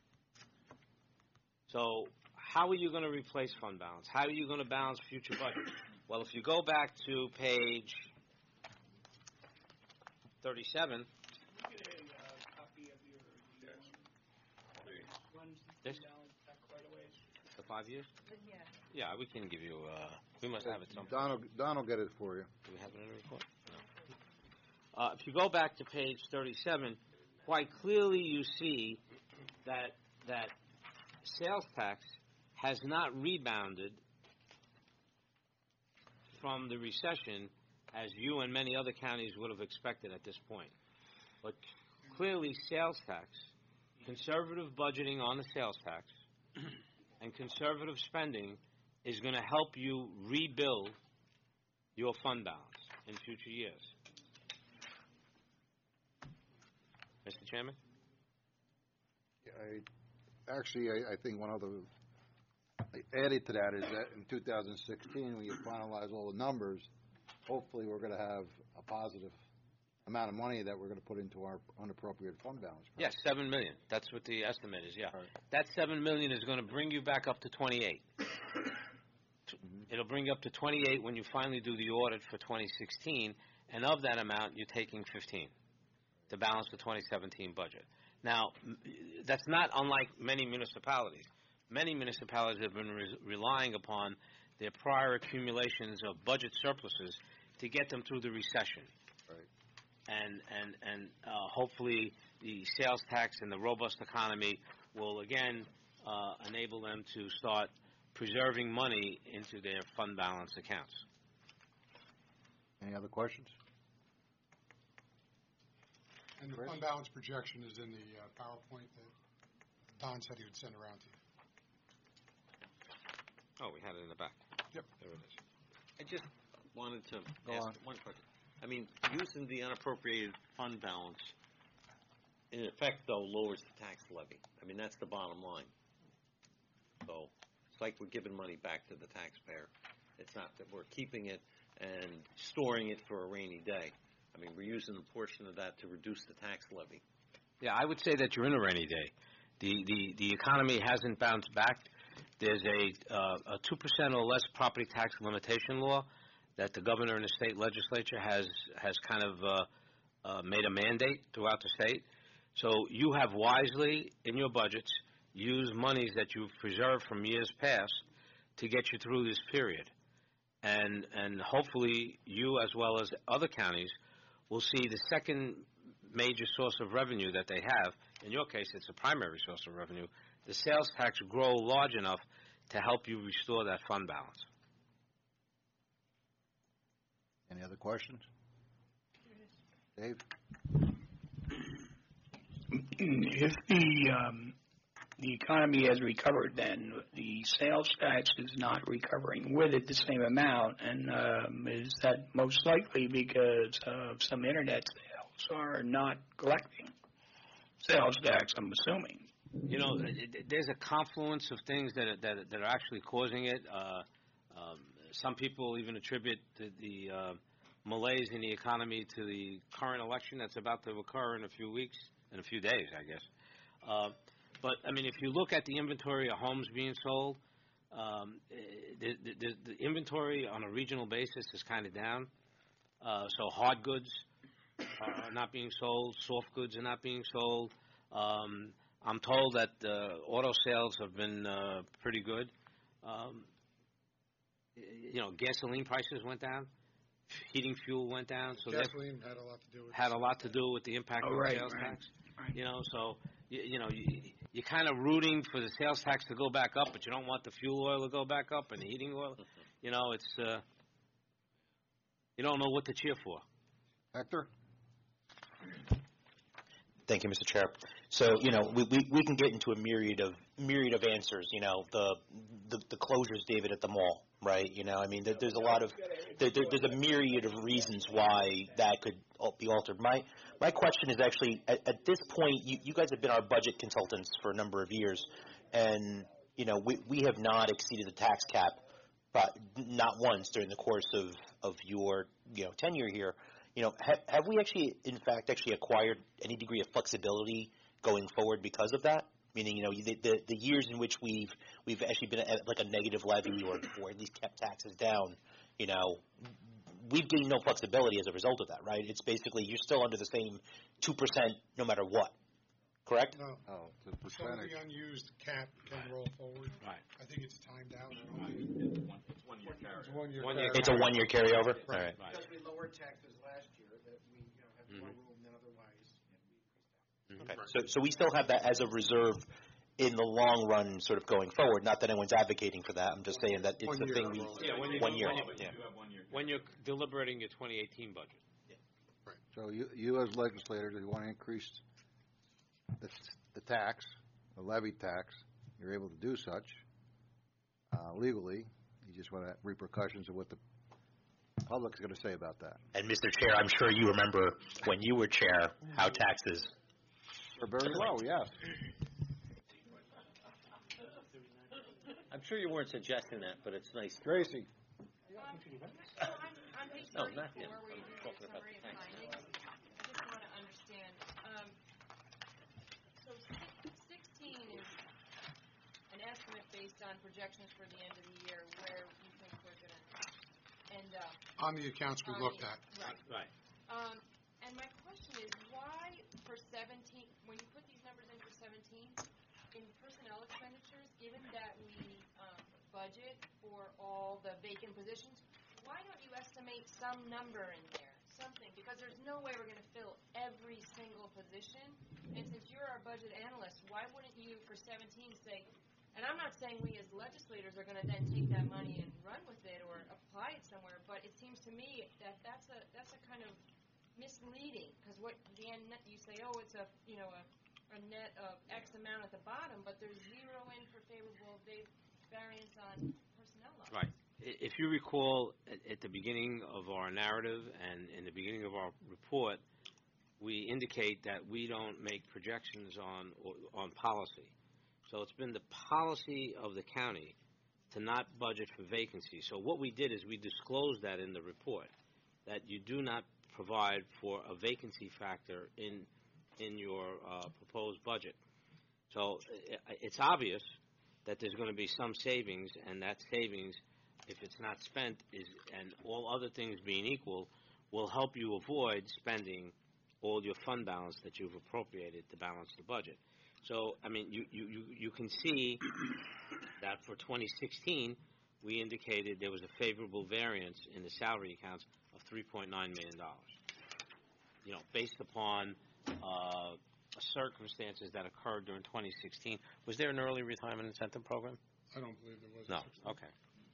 So how are you going to replace fund balance? How are you going to balance future budgets? Well, if you go back to page thirty-seven, this, the five years? Yeah. Yeah, we can give you, uh, we must have it somewhere. Don will, Don will get it for you. Do we have it in the report? No. Uh, if you go back to page thirty-seven, quite clearly you see that that sales tax has not rebounded from the recession as you and many other counties would have expected at this point. But clearly sales tax, conservative budgeting on the sales tax, and conservative spending is going to help you rebuild your fund balance in future years. Mister Chairman? I, actually, I, I think one other, added to that is that in two thousand sixteen, when you finalize all the numbers, hopefully we're going to have a positive amount of money that we're going to put into our unappropriated fund balance. Yes, seven million. That's what the estimate is, yeah. Right. That seven million is going to bring you back up to twenty-eight. Mm-hmm. It'll bring you up to twenty-eight when you finally do the audit for twenty sixteen, and of that amount, you're taking fifteen to balance the twenty seventeen budget. Now, that's not unlike many municipalities. Many municipalities have been re- relying upon their prior accumulations of budget surpluses to get them through the recession. Right. And and and uh, hopefully the sales tax and the robust economy will again uh, enable them to start preserving money into their fund balance accounts. Any other questions? And the fund balance projection is in the uh, PowerPoint that Don said he would send around to you. Oh, we had it in the back. Yep. There it is. I just wanted to Go ask on. one question. I mean, using the unappropriated fund balance, in effect, though, lowers the tax levy. I mean, that's the bottom line. So it's like we're giving money back to the taxpayer. It's not that we're keeping it and storing it for a rainy day. I mean, we're using a portion of that to reduce the tax levy. Yeah, I would say that you're in a rainy day. The the, the economy hasn't bounced back. There's a uh, a two percent or less property tax limitation law that the governor and the state legislature has has kind of uh, uh, made a mandate throughout the state. So you have wisely in your budgets used monies that you've preserved from years past to get you through this period, and and hopefully you as well as other counties will see the second major source of revenue that they have. In your case, it's a primary source of revenue. The sales tax grow large enough to help you restore that fund balance. Any other questions? Dave? If the um, the economy has recovered, then the sales tax is not recovering with it the same amount, and um, is that most likely because of some internet sales are not collecting sales tax? I'm assuming. You know, there's a confluence of things that are, that, are, that are actually causing it. Uh, um, some people even attribute the, the uh, malaise in the economy to the current election that's about to occur in a few weeks, in a few days, I guess. Uh, but, I mean, if you look at the inventory of homes being sold, um, the, the, the inventory on a regional basis is kind of down. Uh, so hard goods are not being sold, soft goods are not being sold. Um, I'm told that uh, auto sales have been uh, pretty good. Um, you know, gasoline prices went down. heating fuel went down, so that Gasoline had a lot to do with it. had a lot to do with the impact Oh, of right, the sales right, tax. right. You know, so, you, you know, you, you're kind of rooting for the sales tax to go back up, but you don't want the fuel oil to go back up and the heating oil. You know, it's, uh, you don't know what to cheer for. Hector? Thank you, Mister Chair. So, you know, we, we, we can get into a myriad of myriad of answers. You know, the, the the closures, David, at the mall, right? You know, I mean, there, there's a lot of there, there, there's a myriad of reasons why that could be altered. My my question is actually at, at this point, you, you guys have been our budget consultants for a number of years, and you know, we we have not exceeded the tax cap, but not once during the course of of your you know tenure here. You know, have, have we actually, in fact, actually acquired any degree of flexibility going forward because of that? Meaning, you know, the, the, the years in which we've we've actually been at like a negative levy or, or at least kept taxes down, you know, we've gained no flexibility as a result of that, right? It's basically you're still under the same two percent no matter what, correct? No. Oh, it's a Some of percentage. the unused cap can roll forward. Right. I think it's timed out. It's one, it's one year carry. It's one year. One year carry. It's a one-year carryover? All Right. right. Right. Because we lowered taxes last year, that we, you know, have more Mhm. room than otherwise, and we increased taxes. Okay. So, so we still have that as a reserve in the long run, sort of going forward. Not that anyone's advocating for that. I'm just saying that it's One a year thing we. overall. Yeah, when you, One year, when you, yeah. You have one year. when you're deliberating your twenty eighteen budget. So you, you as legislators, if you want to increase the, the tax, the levy tax, you're able to do such uh, legally. You just want to have repercussions of what the public's going to say about that. And Mister Chair, I'm sure you remember when you were chair how taxes. Very well, yes. I'm sure you weren't suggesting that, but it's nice. Tracy? So on, on page No, not thirty-four, him. where you do the Talking about summary the of tax. findings, I just want to understand, um, so six- sixteen is an estimate based on projections for the end of the year, where you think we're gonna end up. On the accounts we on looked the- at. Right. Right. Um, and my question is, why for seventeen, when you put these numbers in for seventeen, in personnel expenditures, given that we, um, budget for all the vacant positions, why don't you estimate some number in there, something? Because there's no way we're gonna fill every single position, and since you're our budget analyst, why wouldn't you, for seventeen, say, and I'm not saying we as legislators are gonna then take that money and run with it or apply it somewhere, but it seems to me that that's a, that's a kind of misleading, because what, the end, you say, oh, it's a, you know, a, a net of X amount at the bottom, but there's zero in for favorable va- variance on personnel levels. Right. I- If you recall, at, at the beginning of our narrative and in the beginning of our report, we indicate that we don't make projections on on policy. So it's been the policy of the county to not budget for vacancies. So what we did is we disclosed that in the report, that you do not provide for a vacancy factor in in your uh, proposed budget. So i- it's obvious that there's going to be some savings, and that savings, if it's not spent, is and all other things being equal, will help you avoid spending all your fund balance that you've appropriated to balance the budget. So, I mean, you, you, you, you can see that for twenty sixteen, we indicated there was a favorable variance in the salary accounts of three point nine million dollars. You know, based upon uh, circumstances that occurred during twenty sixteen. Was there an early retirement incentive program? I don't believe there was. No. Okay.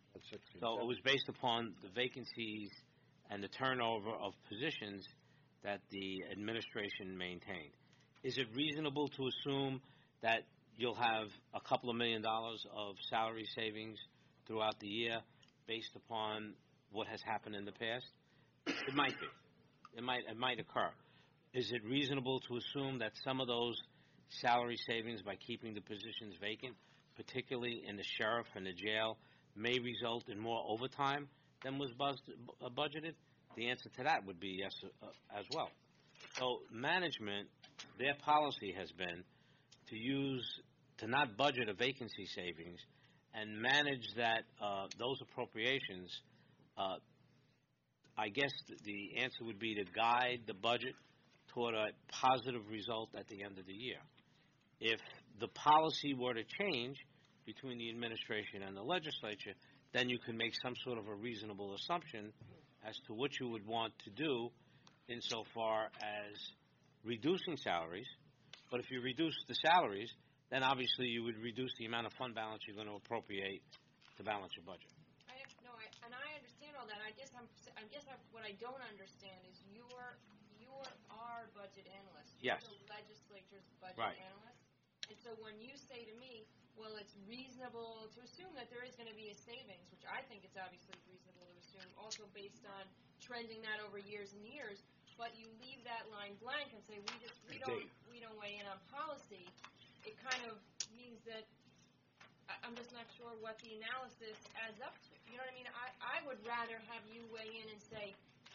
So it was based upon the vacancies and the turnover of positions that the administration maintained. Is it reasonable to assume that you'll have a couple of million dollars of salary savings throughout the year based upon what has happened in the past? It might be. It might, it might occur. Is it reasonable to assume that some of those salary savings by keeping the positions vacant, particularly in the sheriff and the jail, may result in more overtime than was buzz- uh, budgeted? The answer to that would be yes uh, as well. So management, their policy has been to use, to not budget a vacancy savings and manage that, uh, those appropriations. uh, I guess th- the answer would be to guide the budget toward a positive result at the end of the year. If the policy were to change between the administration and the legislature, then you can make some sort of a reasonable assumption as to what you would want to do insofar as reducing salaries. But if you reduce the salaries, then obviously you would reduce the amount of fund balance you're going to appropriate to balance your budget. I, no, I, and I understand all that. I guess I'm, I guess I, what I don't understand is you're, you're our budget analyst. You're Yes. the legislature's budget Right. analyst. And so when you say to me, well, it's reasonable to assume that there is going to be a savings, which I think it's obviously reasonable to assume, also based on trending that over years and years, but you leave that line blank and say, we just, we don't, we don't weigh in on policy, it kind of means that I- I'm just not sure what the analysis adds up to. You know what I mean? I, I would rather have you weigh in and say,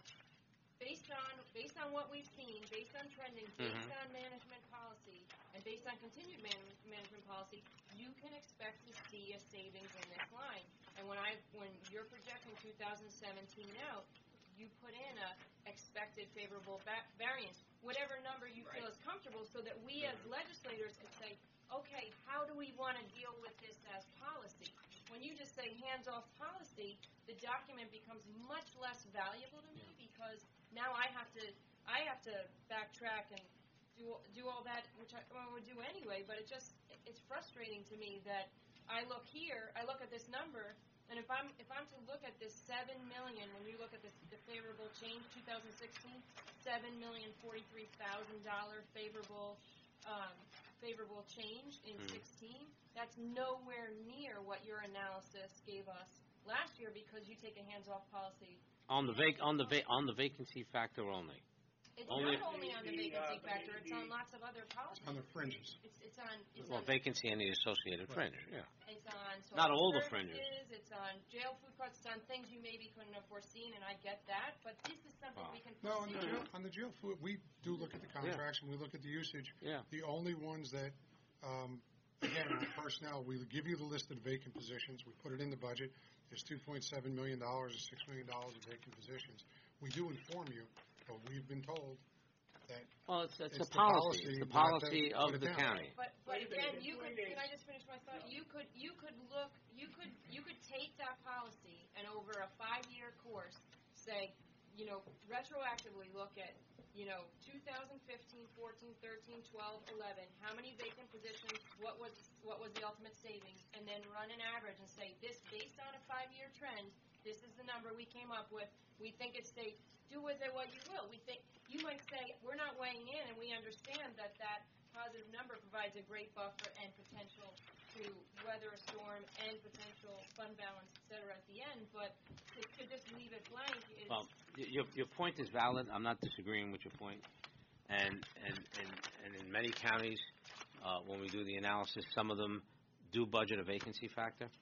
based on, based on what we've seen, based on trending, based Mhm. on management policy, and based on continued man- management policy, you can expect to see a savings in this line. And when I, when you're projecting two thousand seventeen out, you put in a expected favorable va- variance, whatever number you feel is comfortable, so that we as legislators can say, okay, how do we want to deal with this as policy? When you just say hands-off policy, the document becomes much less valuable to me, because now I have to, I have to backtrack and do, do all that, which I, well, I would do anyway, but it just, it's frustrating to me that I look here, I look at this number, and if I'm, if I'm to look at this seven million, when you look at this, the favorable change, two thousand sixteen, seven million forty-three thousand dollar favorable, um, favorable change in Mhm. sixteen, that's nowhere near what your analysis gave us last year, because you take a hands-off policy. On the vac, on the va, on the vacancy factor only. It's Only- not only on the vacancy factor, it's on lots of other policies. On the fringes. It's, it's on, it's Well, on, vacancy and the associated fringe, yeah. it's on Not social all the services, fringes. it's on jail food costs, it's on things you maybe couldn't have foreseen, and I get that, but this is something Wow. we can No, on the foresee. jail, on the jail food, we do look at the contracts and we look at the usage. Yeah. The only ones that, um, again, on personnel, we give you the list of vacant positions, we put it in the budget. There's two point seven million dollars or six million dollars of vacant positions. We do inform you, but we've been told that Well, it's, it's, It's a the policy. policy It's the not to policy put of it the down. county. But, but Wait a again, minute, you in could, three can I days. just finish my thought? You could, you could look, you could, you could take that policy and over a five-year course, say, you know, retroactively look at, you know, two thousand fifteen, fourteen, thirteen, twelve, eleven, how many vacant positions, what was, what was the ultimate savings, and then run an average and say, this, based on a five-year trend, this is the number we came up with. We think it's safe. Do with it what you will. We think, you might say, we're not weighing in, and we understand that that positive number provides a great buffer and potential to weather a storm and potential fund balance, et cetera, at the end, but to, to just leave it blank is... Well, y- your, your point is valid. I'm not disagreeing with your point. And, and, and, and in many counties, uh, when we do the analysis, some of them do budget a vacancy factor.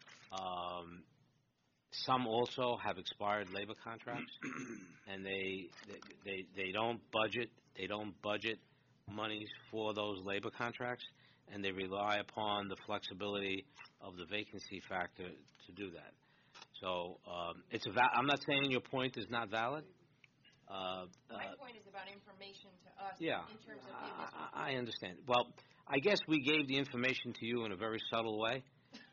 Um, some also have expired labor contracts, and they, they, they don't budget, they don't budget monies for those labor contracts, and they rely upon the flexibility of the vacancy factor to do that. So, um, it's a val- I'm not saying your point is not valid. Uh, My uh, point is about information to us yeah, in terms of hey, this was I, I understand. Well, I guess we gave the information to you in a very subtle way.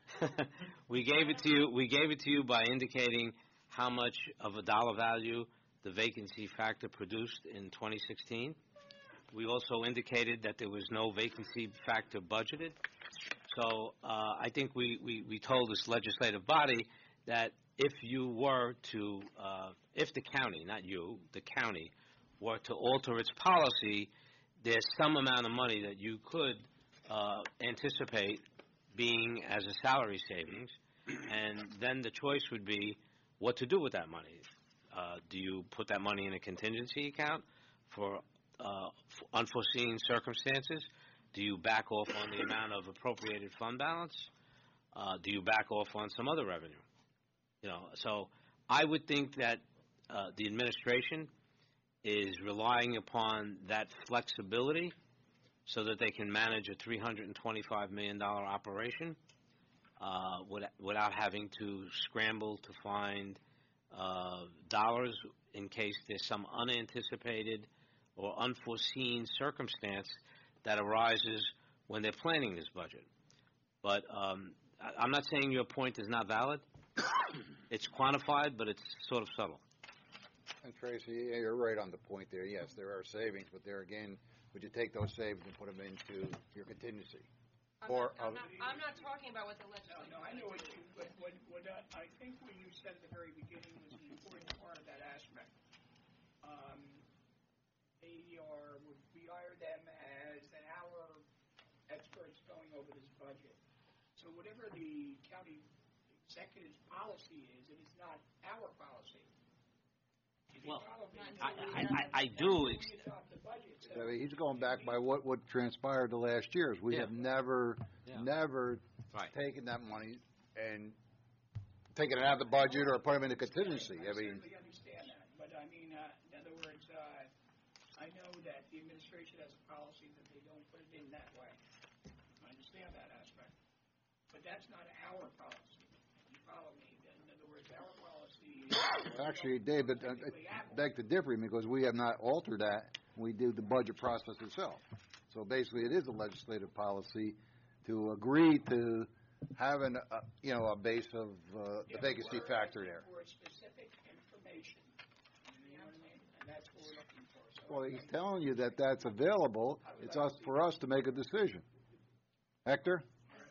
we gave it to you. We gave it to you by indicating how much of a dollar value the vacancy factor produced in twenty sixteen. We also indicated that there was no vacancy factor budgeted. So uh, I think we, we, we told this legislative body that if you were to, uh, if the county, not you, the county, were to alter its policy, there's some amount of money that you could uh, anticipate being as a salary savings, and then the choice would be what to do with that money. Uh, do you put that money in a contingency account for uh, f- unforeseen circumstances? Do you back off on the amount of appropriated fund balance? Uh, do you back off on some other revenue? You know, so I would think that uh, the administration is relying upon that flexibility so that they can manage a three hundred twenty-five million dollars operation uh, without, without having to scramble to find uh, dollars in case there's some unanticipated or unforeseen circumstance that arises when they're planning this budget. But um, I, I'm not saying your point is not valid. It's quantified, but it's sort of subtle. And Tracy, yeah, you're right on the point there. Yes, there are savings, but there again, would you take those savings and put them into your contingency? I'm Or, not, I'm uh, not, I'm not talking about what the No, legislature. no, I know what you, what, what, what I I think what you said at the very beginning was an important part of that aspect. Um, they are, we hire them as our experts going over this budget. So whatever the county executive's policy is, it is not our policy. If you Well, follow me, I, until we I, have- I, I do, until ex- we adopt the budget, so- I mean, he's going back by what, what transpired the last years. We Yeah. have never, Yeah. never right. taken that money and taken it out of the budget or put them in a contingency. I mean, certainly understand that, but I mean, uh, in other words, uh, I know that the administration has a policy that they don't put it in that way. I understand that aspect, but that's not our policy. You follow me? In other words, our policy is. actually, David, uh, I beg to differ because we have not altered that. We do the budget process itself. So basically, it is a legislative policy to agree to having, a, you know, a base of uh, the vacancy factor there. For specific information, you know what I mean? And that's what we're looking for. So Well, he's telling you that that's available. It's us, for us to make a decision. Hector?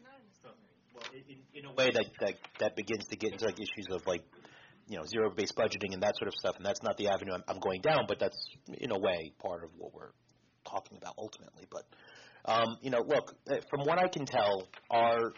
Well, in, in a way that, that that begins to get into like issues of like, you know, zero-based budgeting and that sort of stuff, and that's not the avenue I'm, I'm going down, but that's in a way part of what we're talking about ultimately. But um, you know, look, from what I can tell, our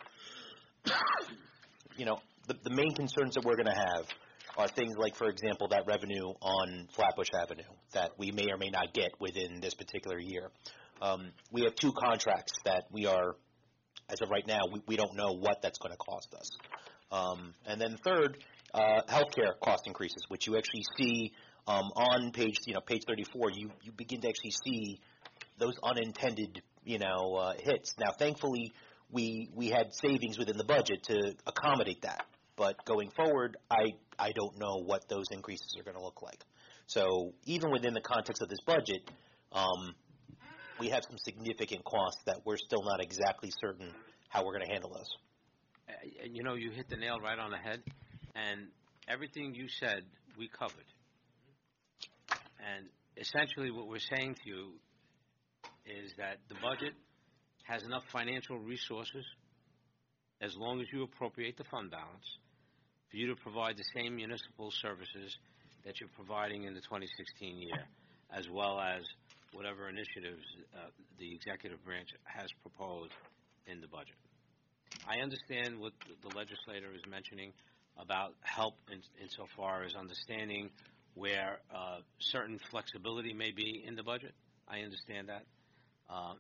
you know, the, the main concerns that we're going to have are things like, for example, that revenue on Flatbush Avenue that we may or may not get within this particular year. Um, we have two contracts that we are, as of right now, we, we don't know what that's going to cost us. Um, and then third, uh, healthcare cost increases, which you actually see um, on page, you know, page thirty-four. You you begin to actually see those unintended, you know, uh, hits. Now, thankfully, we we had savings within the budget to accommodate that. But going forward, I I don't know what those increases are going to look like. So even within the context of this budget, um, we have some significant costs that we're still not exactly certain how we're going to handle those. Uh, you know, you hit the nail right on the head, and everything you said, we covered. And essentially what we're saying to you is that the budget has enough financial resources, as long as you appropriate the fund balance, for you to provide the same municipal services that you're providing in the twenty sixteen year, as well as whatever initiatives uh, the executive branch has proposed in the budget. I understand what the legislator is mentioning about help in, insofar as understanding where uh, certain flexibility may be in the budget. I understand that. Um,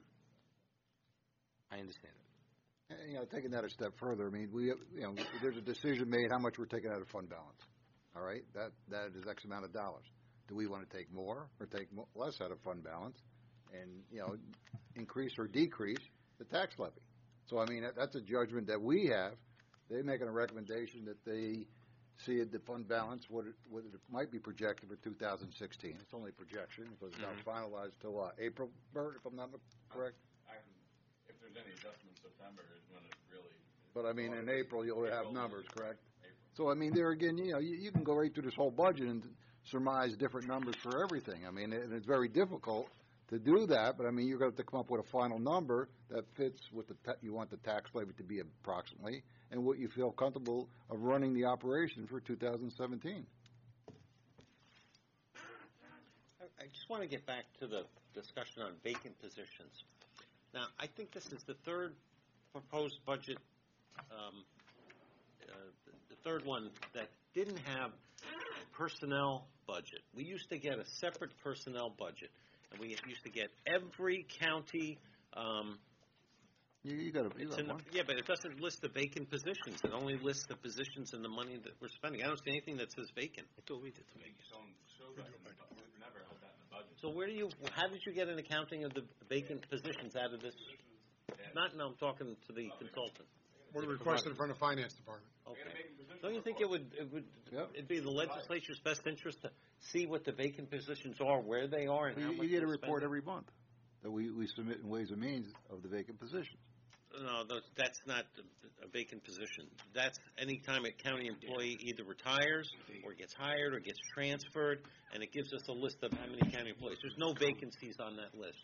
I understand it. And, you know, taking that a step further, I mean, we, you know, there's a decision made how much we're taking out of fund balance. All right, that that is X amount of dollars. Do we want to take more or take mo- less out of fund balance, and you know, increase or decrease the tax levy? So I mean, that, that's a judgment that we have. They're making a recommendation that they see it, the fund balance what it, what it might be projected for two thousand sixteen. It's only a projection because it's not finalized till uh, April, Bert, if I'm not correct. I can, if there's any adjustment, September is when it really. But I mean, in April, you'll have numbers, correct? So, I mean, there again, you know, you, you can go right through this whole budget and surmise different numbers for everything. I mean, and it's very difficult to do that, but I mean, you're going to have to come up with a final number that fits what the ta- you want the tax levy to be approximately and what you feel comfortable of running the operation for two thousand seventeen. I I just want to get back to the discussion on vacant positions. Now, I think this is the third proposed budget, um, uh, the third one that didn't have a personnel budget. We used to get a separate personnel budget, and we used to get every county. Um, You, you got it's to. in the, yeah, but it doesn't list the vacant positions. It only lists the positions and the money that we're spending. I don't see anything that says vacant. I thought we did the vacant. Don't show that in the, bu- we've never held that in the budget. So where do you? How did you get an accounting of the vacant positions out of this? Not, no, I'm talking to the consultant. We're requesting in front of Finance Department. Okay. Don't you think it would, it would, it'd be the legislature's best interest to see what the vacant positions are, where they are, and how You, much you get a we're report spending? every month that we, we submit in Ways and Means of the vacant positions. no, those- that's not a vacant position. That's any time a county employee either retires or gets hired or gets transferred, and it gives us a list of how many county employees. There's no vacancies on that list.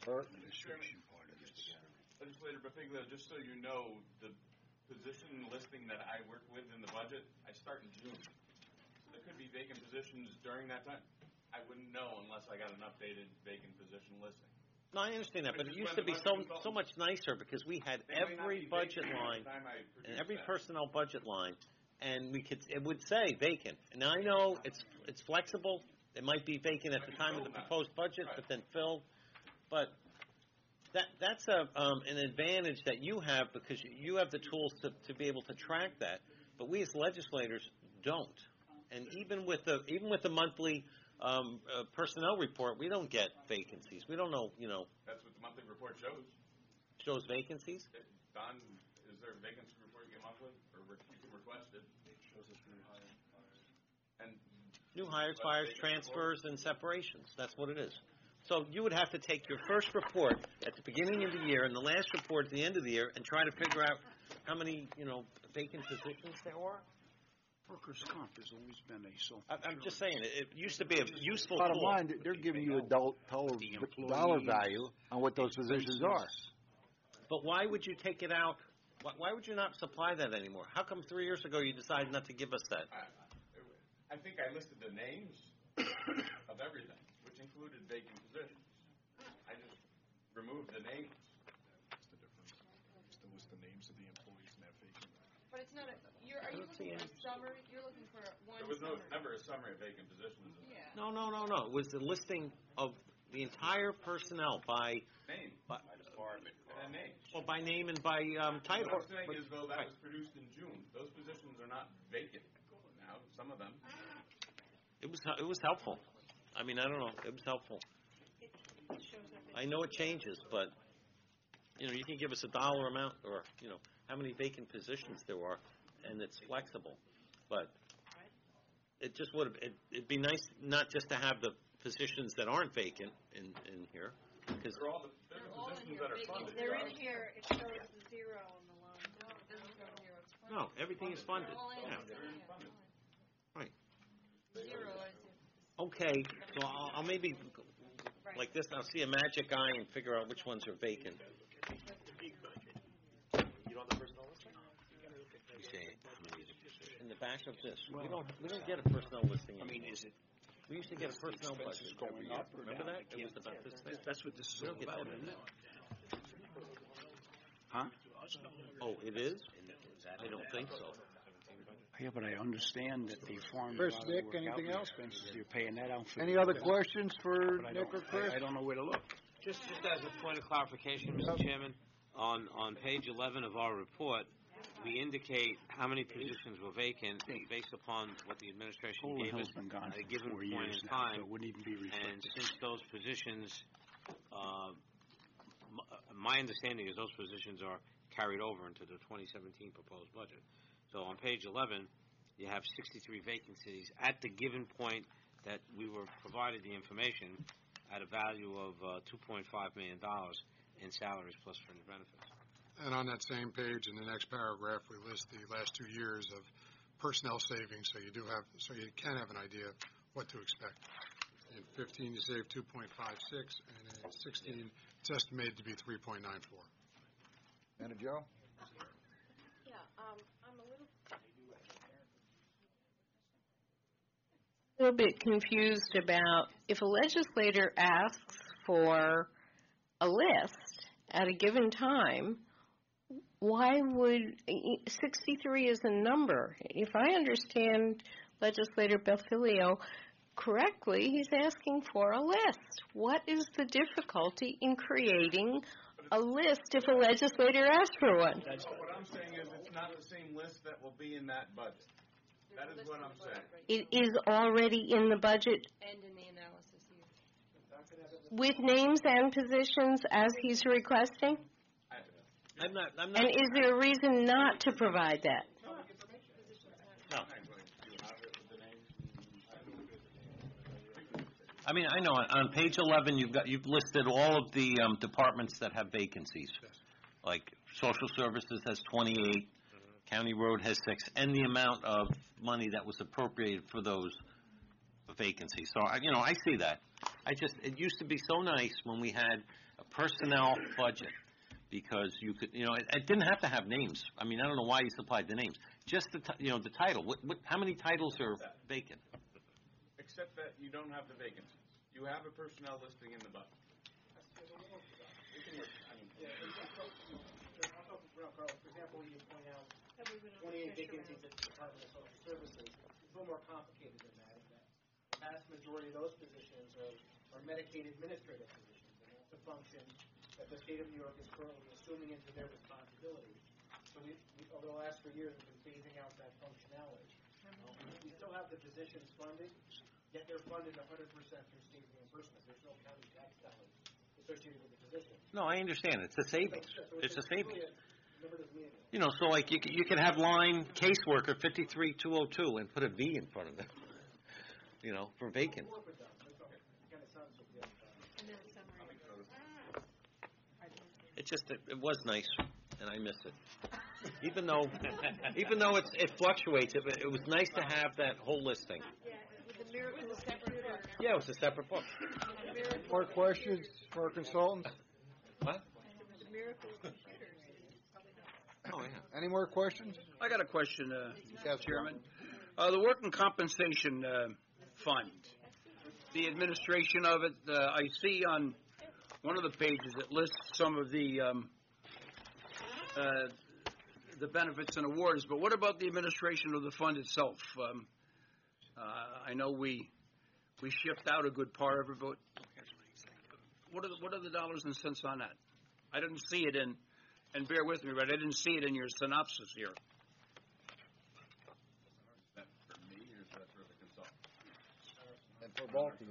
Legislator Bafiglia, just so you know, the position listing that I work with in the budget, I start in June. There could be vacant positions during that time. I wouldn't know unless I got an updated vacant position listing. No, I understand that, but it Which is used to when be the so, budget so much nicer because we had They may not every be budget vacant line at the time I and produce every that. personnel budget line, and we could, it would say vacant. Now, I know it's, it's flexible. It might be vacant at the time of the proposed budget, but then filled. But that, that's a, um, an advantage that you have because you- you have the tools to, to be able to track that. But we as legislators don't. And even with the, even with the monthly, um, uh, personnel report, we don't get vacancies. We don't know, you know, That's what the monthly report shows. shows vacancies. Don, is there a vacancy report you get monthly, or re- you can request it? It shows us new hires. And New hires, But fires, vacancy transfers, and separations. That's what it is. So you would have to take your first report at the beginning of the year and the last report at the end of the year and try to figure out how many, you know, vacant positions there were. Workers' comp has always been a self. I- I'm just saying, it it used to be a useful Bottom tool. line, they're giving you a dol- total dollar value on what those positions are. But why would you take it out? Why, why would you not supply that anymore? How come three years ago you decided not to give us that? I think I listed the names of everything, which included vacant positions. I just removed the names. That's the difference. Still list the names of the employees and that vacant. But it's not a, you're, are you looking for a summary, you're looking for one There was no, summary? never a summary of vacant positions. Yeah. No, no, no, no. It was the listing of the entire personnel by, Name, by and then names. well, by name and by um, title. What I'm saying is, though, that Right. was produced in June. Those positions are not vacant now, some of them. It was it was helpful. I mean, I don't know. It was helpful. I know it changes, but you know, you can give us a dollar amount, or you know, how many vacant positions there are, and it's flexible. But it just would it, it'd be nice not just to have the positions that aren't vacant in in here, because They're all the, they're the positions that are funded. They're in here, it shows the zero on the line. No, it doesn't show zero, it's funded. no, everything is funded. All in, Yeah. yeah. Right. Zero is, Okay, so I'll, I'll maybe like this. I'll see a magic eye and figure out which ones are vacant. You don't have the personnel listing? You say how many is it? In the back of this, we don't we don't get a personnel listing. I mean, anymore. is it, We used to get a personnel expenses budget. going up or Remember down? that? It was about this thick. that's what this is We all don't get about, that isn't it? anymore. Huh? Oh, it is? I don't think so. Yeah, but I understand that the farm. Chris, lot of Nick, work out anything the else? Expenses, you're paying that out for. Any the- other questions for But I Nick don't- or Chris? I I don't know where to look. Just, just as a point of clarification, Mister Chairman, on, on page eleven of our report, we indicate how many positions were vacant based upon what the administration Colin gave us Hill's been gone at a for given four point years in now, time. so it wouldn't even be And reflected. since those positions, uh, m- uh, my understanding is those positions are carried over into the twenty seventeen proposed budget. So on page eleven, you have sixty-three vacancies at the given point that we were provided the information at a value of uh, two point five million dollars in salaries plus fringe benefits. And on that same page, in the next paragraph, we list the last two years of personnel savings, so you do have, so you can have an idea of what to expect. In fifteen, you saved two point five six, and in sixteen, it's estimated to be three point nine four. Anna Jo? Yeah, um, I'm a little. A little bit confused about if a legislator asks for a list at a given time, why would sixty-three is a number? If I understand Legislator Belfilio correctly, he's asking for a list. What is the difficulty in creating a list if a legislator asks for one? That's what I'm saying is it's not the same list that will be in that budget. That is what I'm saying. It is already in the budget And in the analysis here. with names and positions as he's requesting? I'm not. I'm not. And is there a reason not to provide that? No. I mean, I know, on- on page eleven, you've got, you've listed all of the um, departments that have vacancies, like social services has twenty-eight, county road has six, and the amount of money that was appropriated for those vacancies. So, I- you know, I see that. I just, it used to be so nice when we had a personnel budget, because you could, you know, it, it didn't have to have names. I mean, I don't know why you supplied the names. Just the, ti- you know, the title. What, what, how many titles are vacant? Except that you don't have the vacancies. You have a personnel listing in the budget. We can work, I mean, Yeah, for example, Carl, for example, you point out twenty-eight vacancies at the Department of Social Services. It's a little more complicated than that, in that the vast majority of those positions are, are Medicaid administrative positions, and that's a function that the state of New York is currently assuming into their responsibility. So we, we over the last three years, we've been phasing out that functionality. Um, we still have the positions funded, yet they're funded one hundred percent through state reimbursement. There's no county tax dollars associated with the position. No, I understand. It's a savings. So, so It's a savings. really a- number doesn't mean anything. You know, so like you could, you could have line caseworker fifty-three two oh two and put a V in front of it, you know, for vacant. We'll work with them. That's all. It kind of sounds like the other side. And then summary. It just, it, it was nice, and I miss it. Even though, even though it's, it fluctuates, it, it was nice to have that whole listing. Yeah, with the miracle computer. Yeah, it was a separate book. More questions for our consultants? What? With the miracle computers, it's probably not. Oh, yeah. Any more questions? I got a question, uh, Yes, Chairman. Uh, the working compensation uh, fund, the administration of it, uh, I see on one of the pages it lists some of the um, uh, the benefits and awards, but what about the administration of the fund itself? Um, uh, I know we we shipped out a good part of it, but what are the, what are the dollars and cents on that? I didn't see it in, and bear with me, but I didn't see it in your synopsis here. Is that for me or is that for the consultant? And for both of you.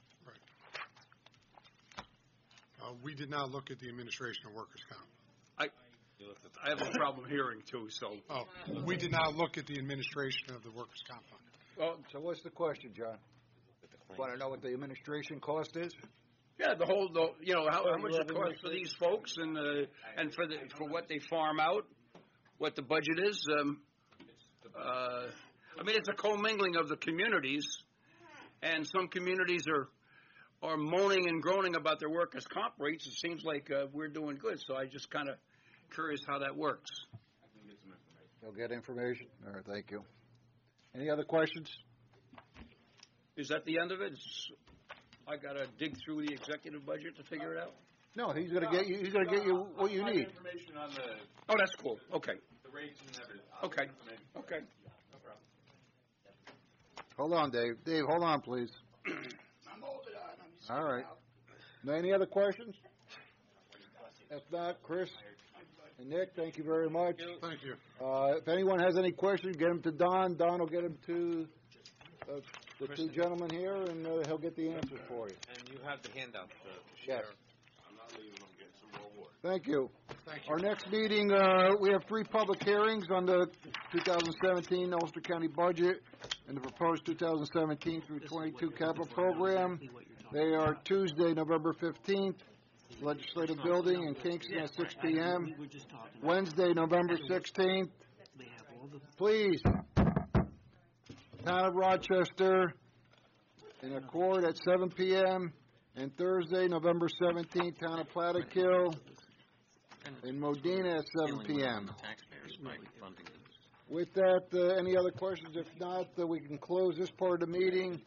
Uh, we did not look at the administration of workers' comp. I I have a problem hearing too, so. Oh, we did not look at the administration of the workers' comp fund. Well, So what's the question, John? Want to know what the administration cost is? yeah, the whole, the, you know, how, how much it costs for these folks and, uh, and for the, for what they farm out, what the budget is. Um, uh, I mean, it's a commingling of the communities, and some communities are, are moaning and groaning about their workers' comp rates. It seems like, uh, we're doing good, so I just kind of curious how that works. I can get some information. You'll get information? All right, thank you. Any other questions? Is that the end of it? It's, I gotta dig through the executive budget to figure it out? No, he's gonna get you, he's gonna get you what you I'll find need. information on the, Oh, that's cool. Okay, the rates and everything. I'll okay, get information. okay. No problem. Hold on, Dave. Dave, hold on, please. I'm holding on. I'm just All right. Now, any other questions? If not, Chris and Nick, thank you very much. Thank you. Uh, if anyone has any questions, get them to Don. Don will get them to uh, the two gentlemen here, and uh, he'll get the answers for you. And you have the handout to Yes. share. I'm not leaving, I'm getting some more water. Thank you. Thank you. Our next meeting, uh, we have three public hearings on the two thousand seventeen Ulster County budget and the proposed two thousand seventeen through twenty-two capital program. They are Tuesday, November fifteenth, Legislative Building in Kingston at six p m Wednesday, November sixteenth. Please, Town of Rochester in a court at seven p m And Thursday, November seventeenth, Town of Plattekill in Modena at seven p m Taxpayers by funding this. With that, uh, any other questions? If not, uh, we can close this part of the meeting